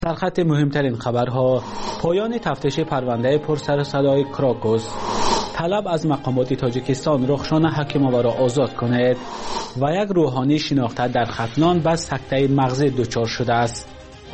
در خط مهمترین خبرها: پایان تفتیش پرونده پرسر و صدای کراکوس، طلب از مقامات تاجیکستان رخشان حکیمووا را آزاد کنید و یک روحانی شناخته در ختنان به سکته مغزی دچار شده است.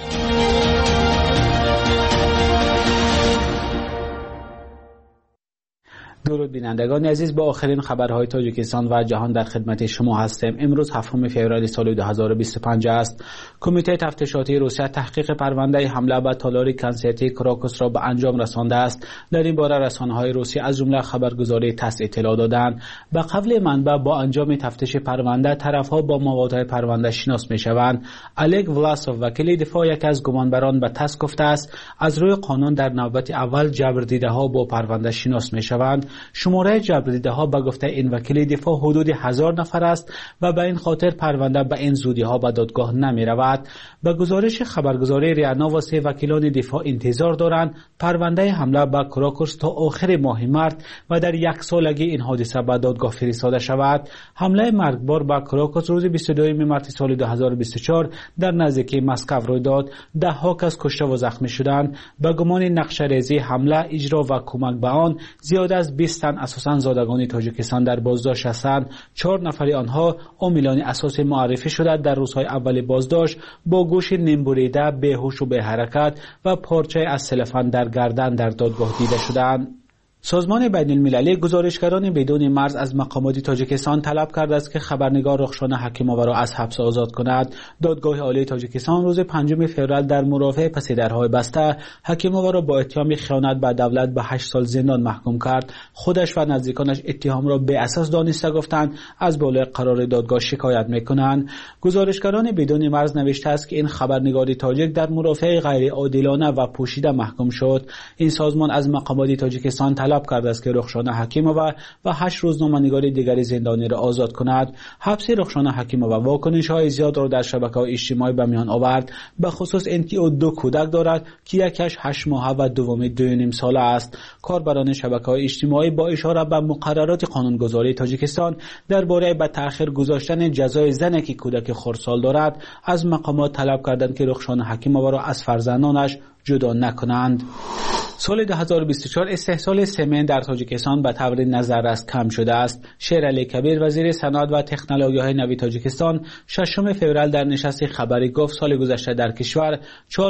درود بینندگان عزیز، با آخرین خبرهای تاجیکستان و جهان در خدمت شما هستیم. امروز 7 فوریه سال 2025 است. کمیته تفتیشاتی روسیه تحقیق پرونده حمله به تالار کنسرتی کراکوس را به انجام رسانده است. در این باره رسانه‌های روسی از جمله خبرگزاری تاس اطلاع دادند. به قول منبع، با انجام تفتیش پرونده طرف‌ها با موضوع پرونده شناس می‌شوند. الگ ولاسوف، وکیل دفاع یکی از گمانبران، به تاس گفته است از روی قانون در نوبت اول جبردیده‌ها با پرونده شناس می‌شوند. شماره جبردیده‌ها به گفته این وکیل دفاع حدود 1000 نفر است و به این خاطر پرونده به این زودی‌ها به دادگاه نمی‌رود. به گزارش خبرگزاری ریانا و 3 وکیلان دفاع انتظار دارند پرونده حمله به کراکوس تا آخر ماه مارس و در یک سالگی این حادثه به دادگاه فرستاده شود. حمله مرگبار به کراکوس روز 22 مارس سال 2024 در نزدیکی مسکو روی داد. ده‌ها کس کشته و زخمی شدند. به گمان نقشه‌ریزی حمله، اجرا و کمک به آن زیاد از 20 تن اساساً زادگان تاجیکستان در بازداشت هستند. 4 نفر آنها عاملان اساسی معرفی شده در روزهای اول بازداشت با گوش نیمبریده، بیهوش و بی حرکت و پارچه از سلفان در گردن در دادگاه دیده شدند. سازمان بین المللی گزارشگران بدون مرز از مقامات تاجیکستان طلب کرده است که خبرنگار رخشان حکیمووا را از حبس آزاد کند. دادگاه عالی تاجیکستان روز 5 فوریه در مرافعه پس درهای بسته حکیمووا را با اتهام خیانت به دولت به 8 سال زندان محکوم کرد. خودش و نزدیکانش اتهام را بی اساس دانسته گفتند از بالای قرار دادگاه شکایت میکنند. گزارشگران بدون مرز نوشته است که این خبرنگار تاجیک در مرافعه غیر عادلانه و پوشیده محکوم شد. این سازمان از مقامات تاجیکستان طلب کرده است که رخشان حکیمووا و 8 روزنامه‌نگار دیگری زندانی را آزاد کند. حبس رخشان حکیمووا واکنش‌های زیاد را در شبکه‌های اجتماعی به میان آورد، به خصوص اینکه او 2 کودک دارد که یکیش 8 ماهه و دومی 2.5 ساله است. کاربران شبکه‌های اجتماعی با اشاره به مقررات قانونگذاری تاجیکستان درباره به تأخیر گذاشتن جزای زنی که کودک خردسال دارد از مقامات طلب کردند که رخشان حکیمووا را از فرزندانش جدا نکنند. سال 2024 استحصال سمن در تاجیکستان به طور نظررس کم شده است. شیرعلی کبیر، وزیر صنعت و تکنولوژی‌های نوین تاجیکستان، 6 فوریه در نشست خبری گفت سال گذشته در کشور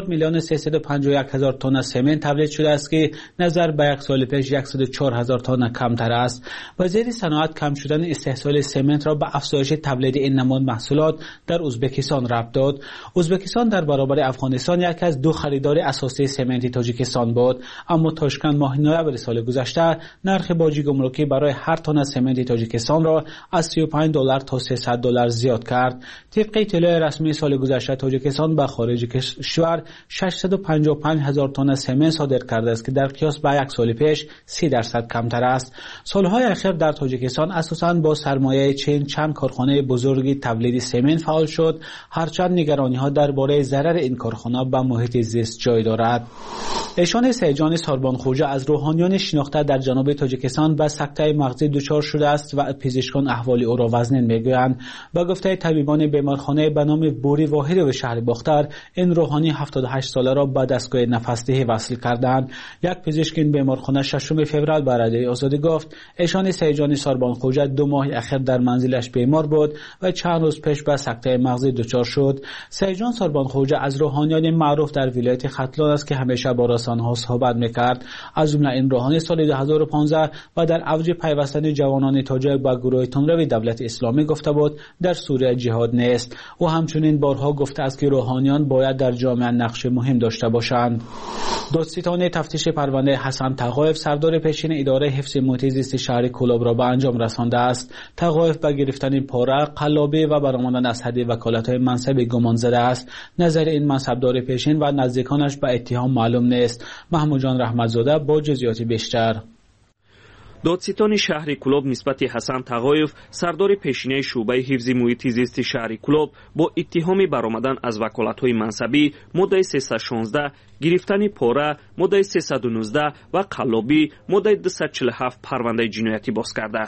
4,351,000 تن سمن تولید شده است که نظر به یک سال پیش 104,000 تن کمتر است. وزیر صنعت کم شدن استحصال سمنت را به افزایش تولید این نماد محصولات در ازبکستان ربط داد. ازبکستان در برابر افغانستان یکی از 2 خریدار اساسی سمنت تاجیکستان بود، اما تاشکند ماه نوامبر سال گذشته نرخ باج گمرکی برای هر تن سمنت تاجیکستان را از 35 دلار تا 300 دلار زیاد کرد. طبق اطلاع رسمی سال گذشته تاجیکستان به خارج کشور 655,000 تن سمنت صادر کرده است که در قیاس با یک سال پیش 30% کمتر است. سالهای اخیر در تاجیکستان اساساً با سرمایه چین چند کارخانه بزرگی تولید سمنت فعال شد، هرچند نگرانی‌ها درباره ضرر این کارخانه به محیط زیست جای دارد. ایشان سیجان ساربانخورجه از روحانیان شناخته در جنوب تاجیکستان به سکته مغزی دچار شده است و پزشکان احوال او را وزنین میگویند. با گفته طبیبان بیمارخانه به نام بوری واحد و شهر باختر، این روحانی 78 ساله را به دستگاه نفسدهی وصل کردند. یک پزشک این بیمارخانه 6 فوریه به رادیوی آزادی گفت ایشان سیجان ساربانخورجه 2 ماه اخیر در منزلش بیمار بود و چند روز پیش به سکته مغزی دچار شد. سیجان ساربانخورجه از روحانیان معروف در ولایت ختلان است که همیشه با رسانه‌ها صحبت میکرد. از جمله این روحانی سال 2015 و در اوج پیوستن جوانان تاجیک با گروه تندروی دولت اسلامی گفته بود در سوریه جهاد نیست. او همچنین بارها گفته است که روحانیان باید در جامعه نقش مهم داشته باشند. دادستان تفتیش پرونده حسن تقایف، سردار پیشین اداره حفظ محیط زیست شهر کلوب را به انجام رسانده است. تقایف به گرفتن پاره، قلابی و برآمدن از حد وکالت‌های منصب گمان زده است. نظر این منصبدار پیشین و نزدیکانش به اتهام معلوم نیست. محمود جان رحمتزاده با جزئیات بیشتر. دادستان شهر کلوب نسبت حسن تقایف، سردار پیشینه شعبه حفظ محیط زیست شهر کلوب، با اتهام برآمدن از وکالت‌های منصبی ماده 316 گرفتن پاره ماده 319 و قلابی ماده 247 پرونده جنایتی باز کرده است.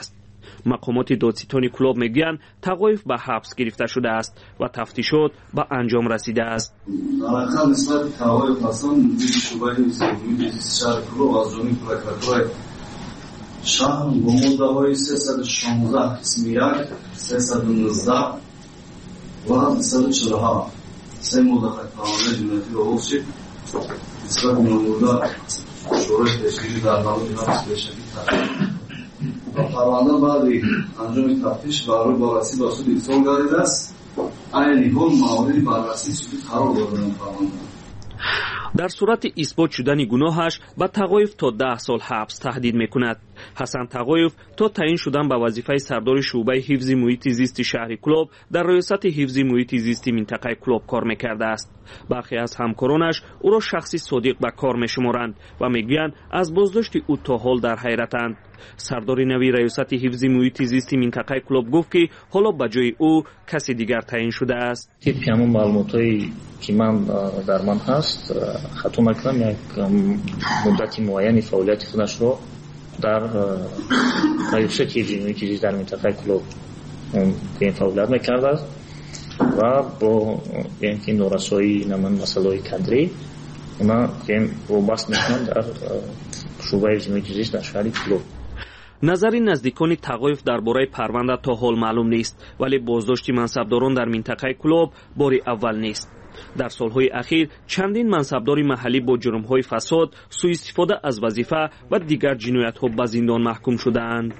مقامات دادستانی کلوب میگویند تقایف به حبس گرفته شده است و تفتیشات به انجام رسیده است. علاقه نسبت تقایف هستند مدیر شعبه سومی شهر کلوب از جانب پروکراتور شهر با مدعای 316 قسم 1 319 و 347 سه مدت قانون جنایتی را حفظ شد نسبت ماموران شورای تشکیلی در نام جناب پیشگی و پرونده بعد انجام تفتیش برای بررسی با سود ایصال گردیده است. این حال موارد بررسی سود قرار دادند پرونده. در صورت اثبات شدن گناهش به تقایف تا 10 سال حبس تهدید میکند. حسن تقایف تا تعیین شدن به وظیفه سردار شعبه حفظ محیط زیست شهر کلوب در ریاست حفظ محیط زیست منطقه کلوب کار میکرده است. برخی از همکارانش او را شخصی صادق به کار میشمارند و میگویند از بازداشت او تا حال در حیرتند. سردار نوی ریاست حفظ محیط زیست منطقه کلوب گفت که حالا به جای او کسی دیگر تعیین شده است. همون معلوماتی که من در من هست خطا نکنم یک مدتی معینی فعالیت خودش رو در ریاست حفظ محیط زیست در منطقه کلوب این فعالیت میکرده است و با اینکه نورسایی نمان مسائل کادری اونا که وابسته میشن در شعبه حفظ محیط زیست در شهر کلوب. نظری نزدیکان تقایف درباره پرونده تا حال معلوم نیست، ولی بازداشت منصبداران در منطقه کلوب باری اول نیست. در سالهای اخیر چندین منصبدار محلی با جرم‌های فساد، سوء استفاده از وظیفه و دیگر جنایت‌ها به زندان محکوم شده‌اند.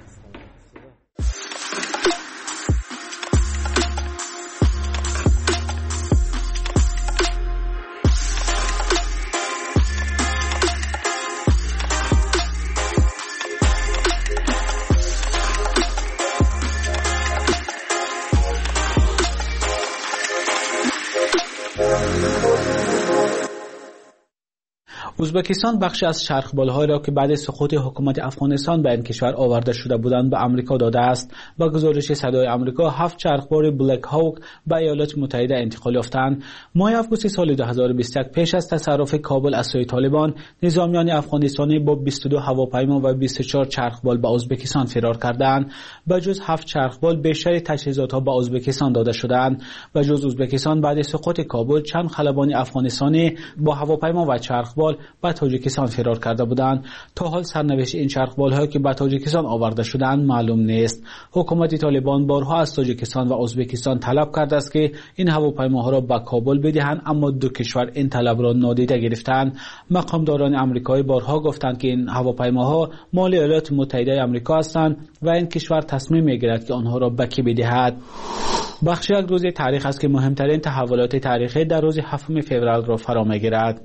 ازبکستان بخشی از چرخبال‌هایی را که بعد سقوط حکومت افغانستان به این کشور آورده شده بودند به آمریکا داده است. با گزارش صدای آمریکا 7 چرخبال بلک هاوک به ایالات متحده انتقال یافتند. ماه آگوست سال 2021 پیش از تصرف کابل از سوی طالبان، نظامیان افغانستانی با 22 هواپیما و 24 چرخبال به ازبکستان فرار کردند. بجز 7 چرخبال بیشتر تجهیزات‌ها به ازبکستان داده شدند. بجز ازبکستان بعد سقوط کابل چند خلبان افغانستانی با هواپیما و چرخبال به تاجیکستان فرار کرده بودند. تا حال سرنوشت این چرخبال‌هایی که به تاجیکستان آورده شدند معلوم نیست. حکومت طالبان بارها از تاجیکستان و ازبکستان طلب کرده است که این هواپیماها را به کابل بدهند، اما دو کشور این طلب را نادیده گرفتند. مقامداران آمریکایی بارها گفتند که این هواپیماها مال ایالات متحده آمریکا هستند و این کشور تصمیم می‌گیرد که آنها را به کی بدهد. بخش یک روز تاریخ است که مهمترین تحولات تاریخی در روز 7 فوریه را فرا می‌گیرد.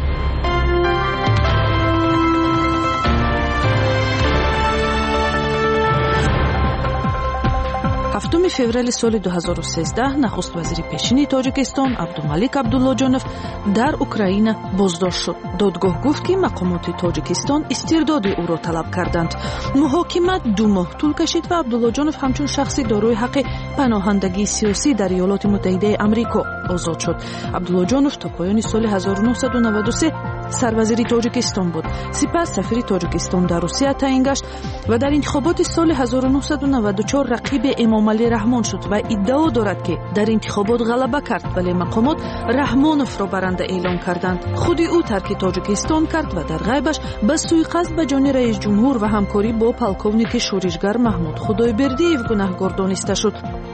7 فеврали соли 2013 нахуст вазири пешини Тоҷикистон Абдумалик Абдуллоҷонов дар Украина боздошт шуд. Додгоҳ гуфт ки мақомоти Тоҷикистон истирдоди ӯро талаб карданд. муҳокима 2 моҳ тӯл кашид ва Абдуллоҷонов ҳамчун шахси дорои ҳаққи паноҳандагии сиёсӣ дар Иёлоти Муттаҳидаи Амрико озод шуд. Абдуллоҷонов то поёни соли 1993 сарвазири Тоҷикистон буд. сипас сафири Тоҷикистон дар Русия таъин гашт ва дар интихоботи соли 1994 рақиби Эмомалӣ Раҳмон шуд ва иддао дорад ки дар интихобот ғалаба кард, вале мақомот Раҳмоновро баранда эълон карданд. худи ӯ тарки Тоҷикистон кард ва дар ғайбаш ба суиқасд ба ҷони раисҷумҳур ва ҳамкорӣ бо полковники шӯришгар Маҳмуд Худойбердиев гунаҳгор дониста шуд.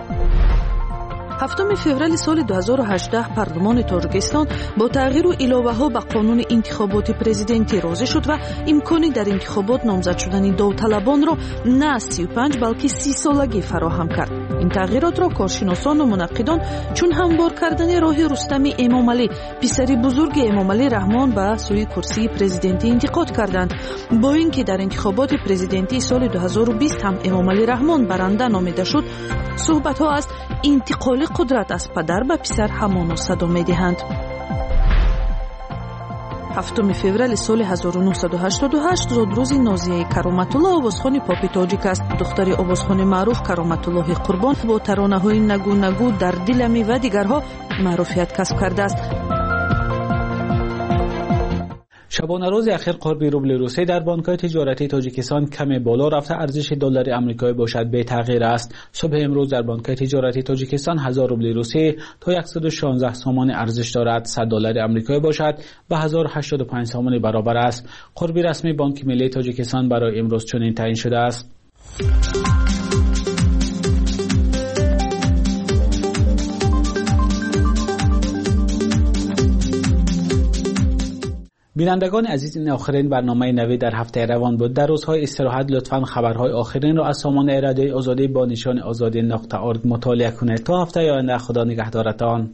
7 феврали соли 2018 парлумони Тоҷикистон бо тағйиру иловаҳо ба қонуни интихоботи президентӣ розӣ шуд ва имкони дар интихобот номзад шудани довталабонро на 35 балки 30 солагӣ фароҳам кард. ин тағйиротро коршиносону мунаққидон чун ҳамвор кардани роҳи Рустами Эмомалӣ, писари бузурги Эмомалӣ Раҳмон ба сӯи курсии президентӣ интиқод карданд. бо ин ки дар интихоботи президентии соли 2020 ҳам Эмомалӣ Раҳмон баранда номида шуд, суҳбатҳо аз интиқоли қудрат аз падар ба писар ҳамоно садо медиҳанд. 7 феврали соли 1988 зодрӯзи Нозияи Кароматулло овозхони попи тоҷик аст. духтари овозхони маъруф Кароматуллоҳи Қурбон бо таронаҳои нагу нагу дар дилами ва дигарҳо маъруфият касб кардааст. شبانه روز اخیر قرب روبل روسی در بانک‌های تجارتی تاجیکستان کمی بالا رفته، ارزش دلار آمریکایی باشد به تغییر است. صبح امروز در بانک‌های تجارتی تاجیکستان 1000 روبل روسی تا 116 سومان ارزش دارد. 100 دلار آمریکایی باشد به 1085 سومان برابر است. قرب رسمی بانک ملی تاجیکستان برای امروز چنین تعیین شده است. بینندگان عزیز، این آخرین برنامه نوی در هفته روان بود. در روزهای استراحت لطفاً خبرهای آخرین را از سامانه رادیوی آزادی با نشان azadi.org مطالعه کنید. تا هفته آینده خدا نگهدارتان.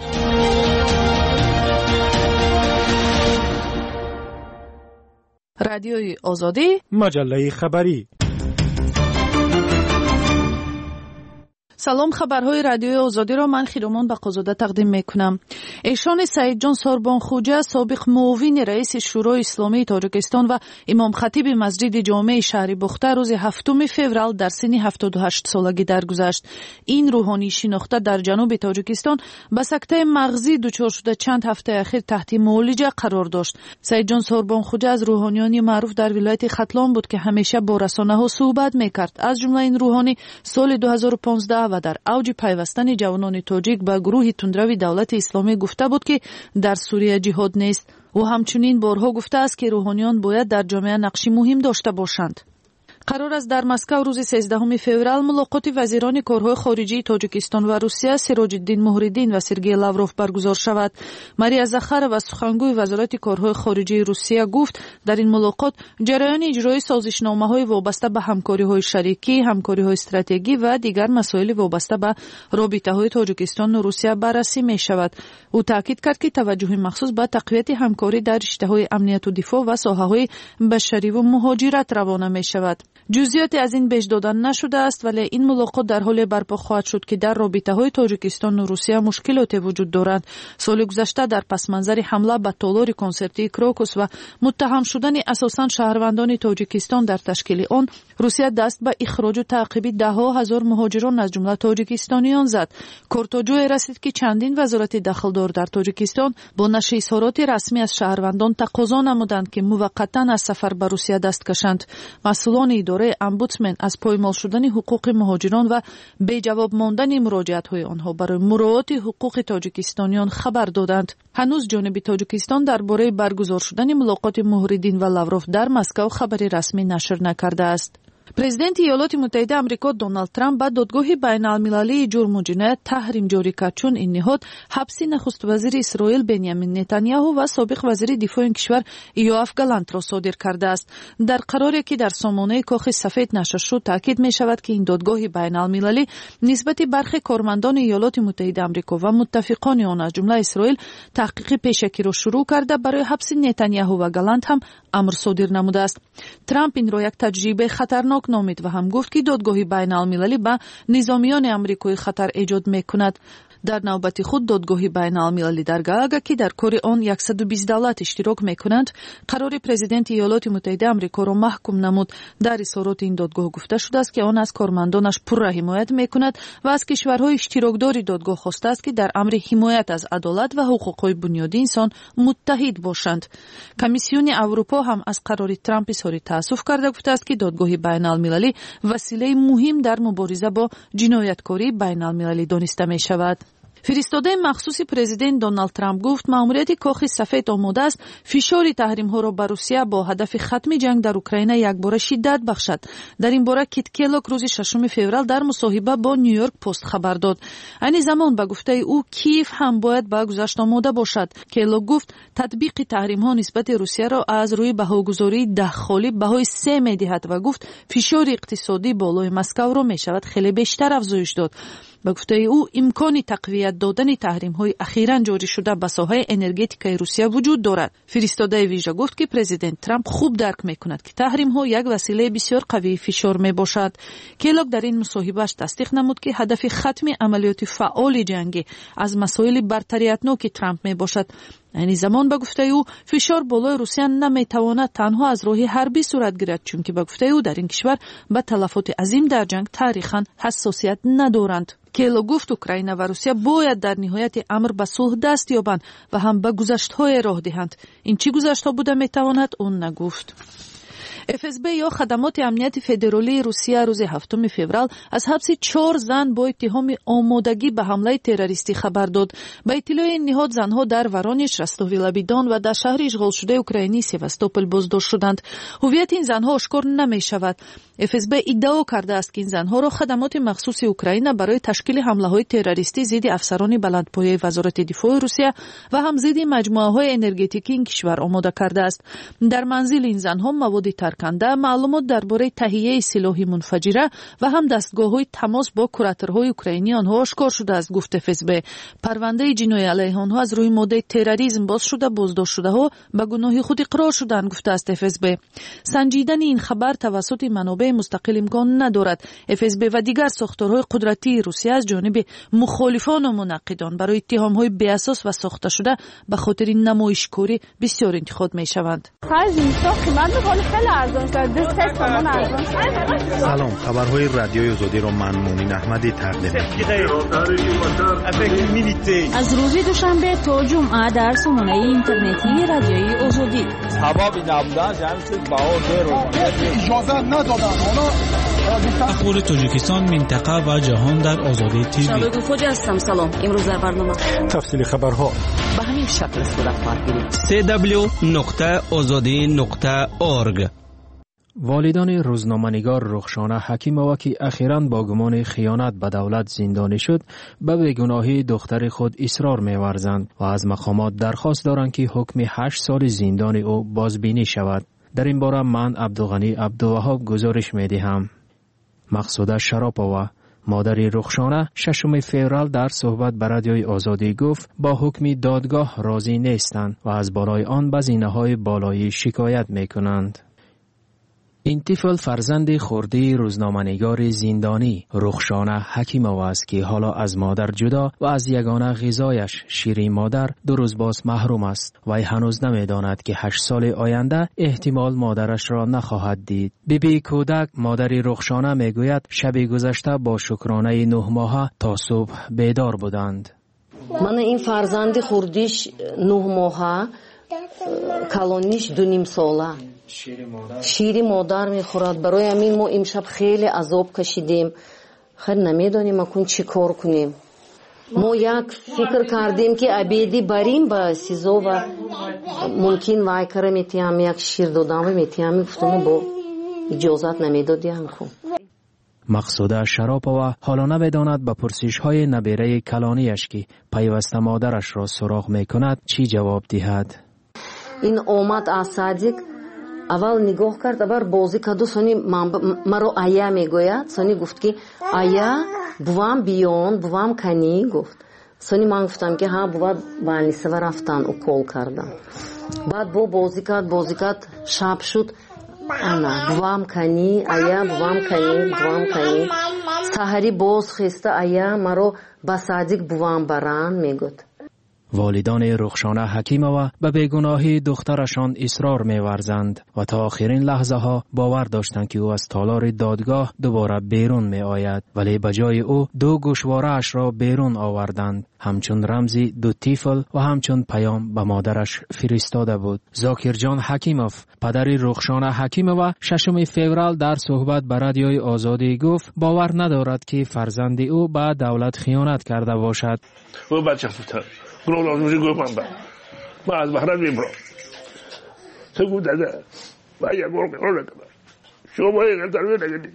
رادیوی آزادی، مجله خبری. سلام، خبرهای رادیوی آزادی را من خیرمان بقازاده تقدیم میکنم. ایشان سعید جان سوربانخوجه، سابق معاون رئیس شورای اسلامی تاجیکستان و امام خطیب مسجد جامع شهر بخته روز 7 فوریه در سن 78 سالگی درگذشت. این روحانی شناخته در جنوب تاجیکستان به سکته مغزی دچار شده چند هفته اخیر تحت معالجه قرار داشت. سعید جان سوربانخوجه از روحانیان معروف در ولایت ختلان بود که همیشه با رسانه‌ها صحبت میکرد. از جمله این روحانی سال 2015 و در اوج پیوستن جوانان تاجیک به گروه تندروی دولت اسلامی گفته بود که در سوریه جهاد نیست. او همچنین بارها گفته است که روحانیان باید در جامعه نقشی مهم داشته باشند. قرار است در مسکو روز 13 فوریه ملاقات وزیران کارهای خارجی تاجیکستان و روسیه سراج الدین مهردین و سرگئی لاوروف برگزار شود. ماریا زخارова سخنگوی وزارت کارهای خارجی روسیه گفت در این ملاقات جریان اجرای سازشنامه‌های وابسته به همکاری‌های شریکی، همکاری‌های استراتژیکی و دیگر مسائل وابسته به رابطه‌های تاجیکستان و روسیه بررسی می‌شود. او تاکید کرد که توجه مخصوص به تقویت همکاری در رشته‌های امنیت و دفاع و ساحه‌های بشری و مهاجرت روانه می‌شود. جزئیاتی از این بیش دادن نشده است، ولی این ملاقات در حال برپا خواهد شد که در رابطه‌های تاجیکستان و روسیه مشکلاتی وجود دارند. سال گذشته در پس منظر حمله به تالار کنسرتی کراکوس و متهم شدن اساساً شهروندان تاجیکستان در تشکیل آن، روسیه دست به اخراج و تعقیب ده‌ها هزار مهاجران از جمله تاجیکستانیان زد. کار تا جایی رسید که چندین وزارت دخلدار در تاجیکستان با نشر اظهارات رسمی از شهروندان تقاضا نمودند که موقتاً از سفر به روسیه دست کشند. مسئولان اداره امبودسمن از پایمال شدن حقوق مهاجران و بی جواب ماندن مراجعت‌های آنها برای مراعات حقوق تاجیکستانیان خبر دادند. هنوز جانب تاجیکستان درباره برگزار شدن ملاقات مهردین و لاوروف در مسکو خبری رسمی نشر نکرده است. президенти ایالات متحده آمریکا دونالد ترامپ به دادگاه بین‌المللی جرم و جنایت تحریم جاری کرد، چون این نهاد حبس نخست وزیر اسرائیل بنیامین نتانیاهو و سابق وزیر دفاع این کشور یوآف گالانت را صادر کرده است. در قراری که در سامانه کاخ سفید نشر شد تاکید می شود که این دادگاه بین‌المللی نسبت برخی کارمندان ایالات متحده آمریکا و متفقان آن از جمله اسرائیل تحقیق پیشکی را شروع کرده برای حبس نتانیاهو و گالانت هم امر صادر نموده است. ترامپ این را یک تجربه خطرناک نامید و هم گفت که دادگاه بین‌المللی به نظامیان آمریکایی خطر ایجاد می‌کند. در نوبت خود دادگاه بین‌المللی در گاگا که در کار آن 120 دولت اشتراک می‌کنند، قرار پرزیدنت ایالات متحده آمریکا را محکوم نمود. در اظهارات این دادگاه گفته شده است که آن از کارمندانش پررا حمایت می‌کند و از کشورهای اشتراکدار دادگاه خواسته است که در امر حمایت از عدالت و حقوق‌های بنیادی انسان متحد باشند. کمیسیون اروپا هم از قرار ترامپ اظهار تأسف کرده گفته است که دادگاه بین‌المللی وسیله مهم در مبارزه با جنایتکاری بین‌المللی دانسته می‌شود. فرستاده مخصوص پرزیدنت دونالد ترامپ گفت ماموریت کاخ سفید آماده است فشار تحریم‌ها را بر روسیه با هدف ختم جنگ در اوکراین یکباره شدت بخشد. در این باره کیت کلوگ روز 6 فوریه در مصاحبه با نیویورک پست خبر داد. این زمان به گفته او کیف هم باید به گذشت آماده باشد. کلوگ گفت تطبیق تحریم‌ها نسبت روسیه را از روی بهاگذاری 10 خالی بهای 3 می‌دهد و گفت فشار اقتصادی بالای مسکو را می‌شود خیلی بیشتر افزایش داد. به گفته او امکان تقویت دادن تحریم‌های اخیراً جاری شده به ساحه انرژتیکای روسیه وجود دارد. فرستاده ویژه گفت که پرزیدنت ترامپ خوب درک می‌کند که تحریم‌ها یک وسیله بسیار قوی فشار می‌باشد. کلوگ در این مصاحبه‌اش تصدیق نمود که هدف ختم عملیات فعال جنگی از مسائل برتری‌ناک ترامپ می‌باشد. یعنی زمان به گفته او فشار بالای روسیه نمیتواند تنها از راه حربی صورت گیرد، چون که به گفته او در این کشور به تلفات عظیم در جنگ تاریخاً حساسیت ندارند. کیلو گفت اوکراین و روسیه باید در نهایت امر به صلح دست یابند و هم به گذشت‌های راه دهند. این چی گذشت‌ها بوده میتواند اون نگفت. FSB یا خدمات امنیت فدرالی روسیه روز 7 فوریه از حبس 4 زن با اتهام آمادگی به حمله تروریستی خبر داد. به اطلاع این نهاد زنها در ورانیچ، رستووی-لابیدان و در شهر اشغال شده اوکراینی سیواستوپل بازداشت شدند. هویت این زنها آشکار نمی شود. FSB ادعا کرده است که این زنها را خدمات مخصوص اوکراین برای تشکیل حمله‌های تروریستی ضد افسران بلندپایه وزارت دفاع روسیه و هم ضد مجموعه‌های انرژتیکی این کشور آماده کرده است. در منزل این زنها مواد ترکنده، معلومات درباره تهیه سلاح منفجره و هم دستگاه‌های تماس با کوراتورهای اوکراینی آنها آشکار شده است، گفت FSB. پرونده جنایی علیه آنها از روی ماده تروریسم باز شده، بازداشت شده‌ها به گناه خود اقرار شدند، گفته است FSB. سنجیدن این خبر توسط منابع مستقل امکان ندارد. FSB و دیگر ساختارهای قدرتی روسیه از جانب مخالفان و منقدان برای اتهام‌های بی‌اساس و ساخته شده به خاطر نمایشکاری بسیار انتقاد می‌شوند. سلام، خبرهای رادیوی آزادی را من مؤمن احمدی تقدیم می‌کنم. از روز دوشنبه تا جمعه در سامانه اینترنتی رادیوی آزادی. اخبار تاجیکستان، منطقه و جهان در آزادی تیوی. شبکه خوج هستم. سلام. امروز در برنامه تفصیل خبرها به همین شکل صورت خواهد گرفت. www.azadi.org. والدان روزنامه‌نگار رخشانه حکیمова که اخیراً با گمان خیانت به دولت زندانی شد، به بیگناهی دختر خود اصرار می‌ورزند و از مقامات درخواست دارند که حکم 8 سال زندان او بازبینی شود. در این باره من عبدالغنی عبدالوهاب گزارش می‌دهم. مقصوده شراپova، مادر رخشانه، 6 فوریه در صحبت به رادیوی آزادی گفت با حکم دادگاه راضی نیستند و از بالای آن به زینه‌های بالایی شکایت می‌کنند. این طفل فرزند خرده روزنامه‌نگار زندانی رخشانه حکیمova است که حالا از مادر جدا و از یگانه غذایش شیر مادر 2 روز باز محروم است و هنوز نمی‌داند که 8 سال آینده احتمال مادرش را نخواهد دید. بیبی کودک مادر رخشانه میگوید شب گذشته با شکرانه 9 ماهه تا صبح بیدار بودند. من این فرزند خردیش 9 ماهه کالونیش 2.5 ساله شیر مادر میخورد. برای همین ما امشب خیلی عذاب کشیدیم. خیلی نمیدانیم اکنون چی کار کنیم. ما یک فکر کردیم که ابیدی بریم به سیزو و ممکن وای کره میتیم یک شیر دادم و میتیم گفتم با اجازت نمیدادیم. خب مقصوده شراپova حالا نمیداند به پرسش‌های نبیره کلانیش که پیوسته مادرش را سراغ میکند چی جواب دهد. این اومد از صادق اول نگاه کرد بر بازی کدو سونی مرا آیا میگوید. سونی گفت که آیا بوام بیان بوام کنی گفت. سونی من گفتم که ها بوا بالنیسه و رفتن و کول کردن. بعد بو بازی کرد شب شد. انا بوام کنی آیا بوام کنی سحری باز خسته آیا مرا با صادق بوام بران میگفت. والدان رخشانه حکیمova به بیگناهی دخترشان اصرار می‌ورزند و تا آخرین لحظه ها باور داشتند که او از تالار دادگاه دوباره بیرون می آید، ولی به جای او 2 گوشواره اش را بیرون آوردند، همچون رمزی 2 طفل و همچون پیام به مادرش فرستاده بود. زاکر جان حکیموف پدر رخشانه حکیمova 6 فوریه در صحبت به رادیوی آزادی گفت باور ندارد که فرزند او به دولت خیانت کرده باشد. و بچه گروه لازمشی گفتم من از بحران میبرم سگو داده و یک گروه قرار نکنم شما باید تربیه نگردید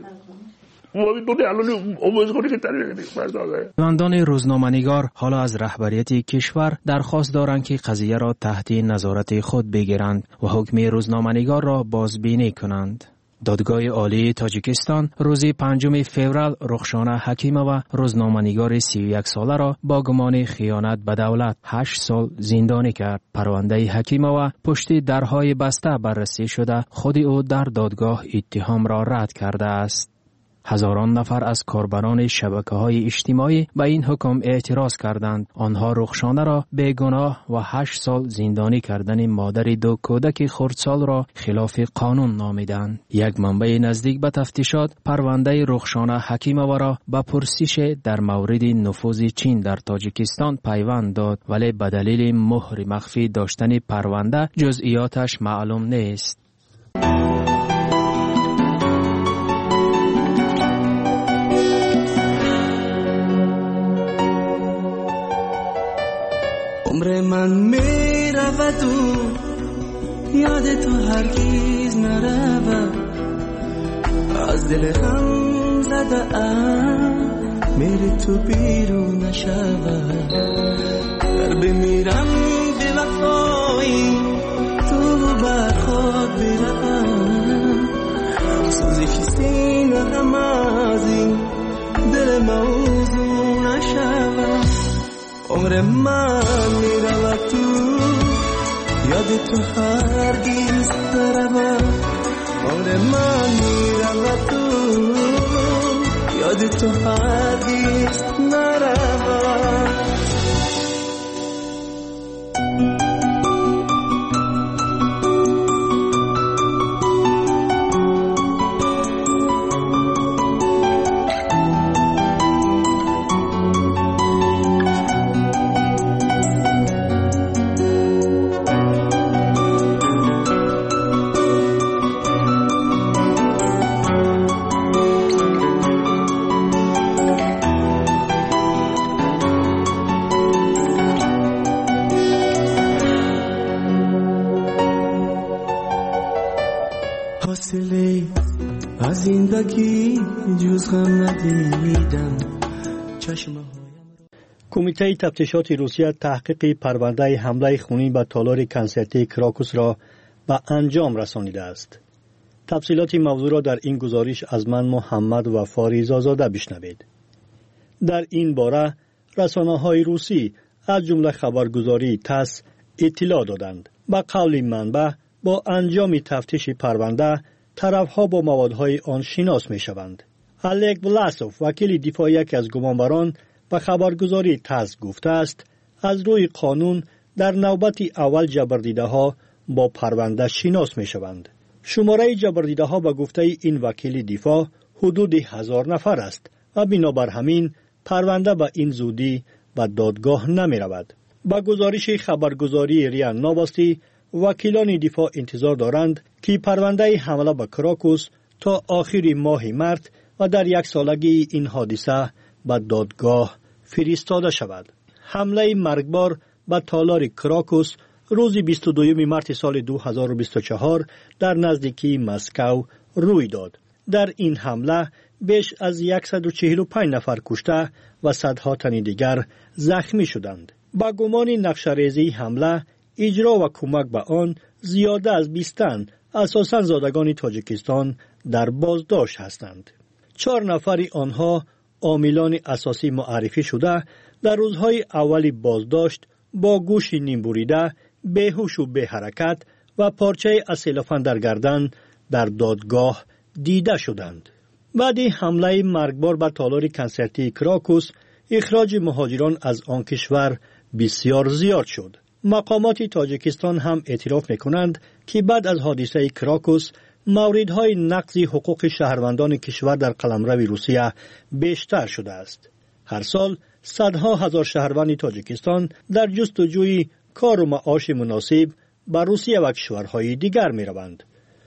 کارمندان روزنامه‌نگار حالا از رهبریت کشور درخواست دارند که قضیه را تحت نظارت خود بگیرند و حکم روزنامه‌نگار را بازبینی کنند. دادگاه عالی تاجیکستان روز 5 فوریه رخشانه حکیمova روزنامه‌نگار 31 ساله را با گمان خیانت به دولت 8 سال زندانی کرد. پرونده حکیمova پشت درهای بسته بررسی شده، خود او در دادگاه اتهام را رد کرده است. هزاران نفر از کاربران شبکه‌های اجتماعی به این حکم اعتراض کردند. آنها رخشانه را بیگناه و 8 سال زندانی کردن مادر 2 کودک خردسال را خلاف قانون نامیدند. یک منبع نزدیک به تفتیشات پرونده رخشانه حکیمова را به پرسش در مورد نفوذ چین در تاجیکستان پیوند داد، ولی به دلیل مهر مخفی داشتن پرونده جزئیاتش معلوم نیست. عمر من می رود و یاد تو هرگیز نرود، از دل غم زده ام میری تو بیرون نشود. در بمیرم به وفایی تو بر خود بروم، سوزش سینه غم از این دل موضوع نشود. عمر من می رود تو یاد تو هرگیز نرود، عمر من می رود تو یاد تو هرگیز نرود. از زندگی جز غم ندیدم. کمیته تفتیشات روسیه تحقیق پرونده حمله خونین به تالار کنسرتی کراکوس را به انجام رسانیده است. تفصیلات موضوع را در این گزارش از من محمد وفاری زازاده بشنوید. در این باره رسانه‌های روسی از جمله خبرگزاری تاس اطلاع دادند. به قول منبع با انجام تفتیش پرونده طرفها با موادهای آن شناس می شوند. الک ولاسوف وکیل دفاع یکی از گمانبران به خبرگزاری تاس گفته است از روی قانون در نوبت اول جبردیده ها با پرونده شناس می شوند. شماره جبردیده ها به گفته این وکیل دفاع حدود 1000 نفر است و بنابر همین پرونده به این زودی به دادگاه نمی رود. با گزارش خبرگزاری ریا نووستی وکیلان دفاع انتظار دارند که پرونده حمله به کراکوس تا آخر ماه مارس و در 1 سالگی این حادثه به دادگاه فرستاده شود. حمله مرگبار به تالار کراکوس روز 22 مارس سال 2024 در نزدیکی مسکو روی داد. در این حمله بیش از 145 نفر کشته و صدها تن دیگر زخمی شدند. با گمان نقشه‌ریزی حمله، اجرا و کمک به آن زیاده از 20 تن اساساً زادگان تاجیکستان در بازداشت هستند. 4 نفر آنها عاملان اساسی معرفی شده در روزهای اولی بازداشت با گوش نیم بریده، بیهوش و بی حرکت و پارچه از سلوفان در گردن در دادگاه دیده شدند. بعد حمله مرگبار به تالار کنسرتی کراکوس، اخراج مهاجران از آن کشور بسیار زیاد شد. مقامات تاجیکستان هم اعتراف می‌کنند که بعد از حادثه کراکوس موردهای نقض حقوق شهروندان کشور در قلمرو روسیه بیشتر شده است. هر سال صدها هزار شهروند تاجیکستان در جستجوی کار و معاش مناسب به روسیه و کشورهای دیگر می‌روند.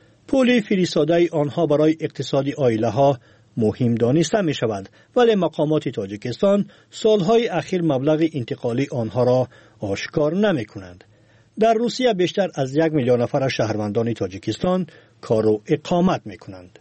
پول فرستاده آنها برای اقتصاد عائله‌ها مهم دانسته می شود، ولی مقامات تاجیکستان سالهای اخیر مبلغ انتقالی آنها را آشکار نمی کنند. در روسیه بیشتر از 1 میلیون نفر شهروندان تاجیکستان کار و اقامت می کنند.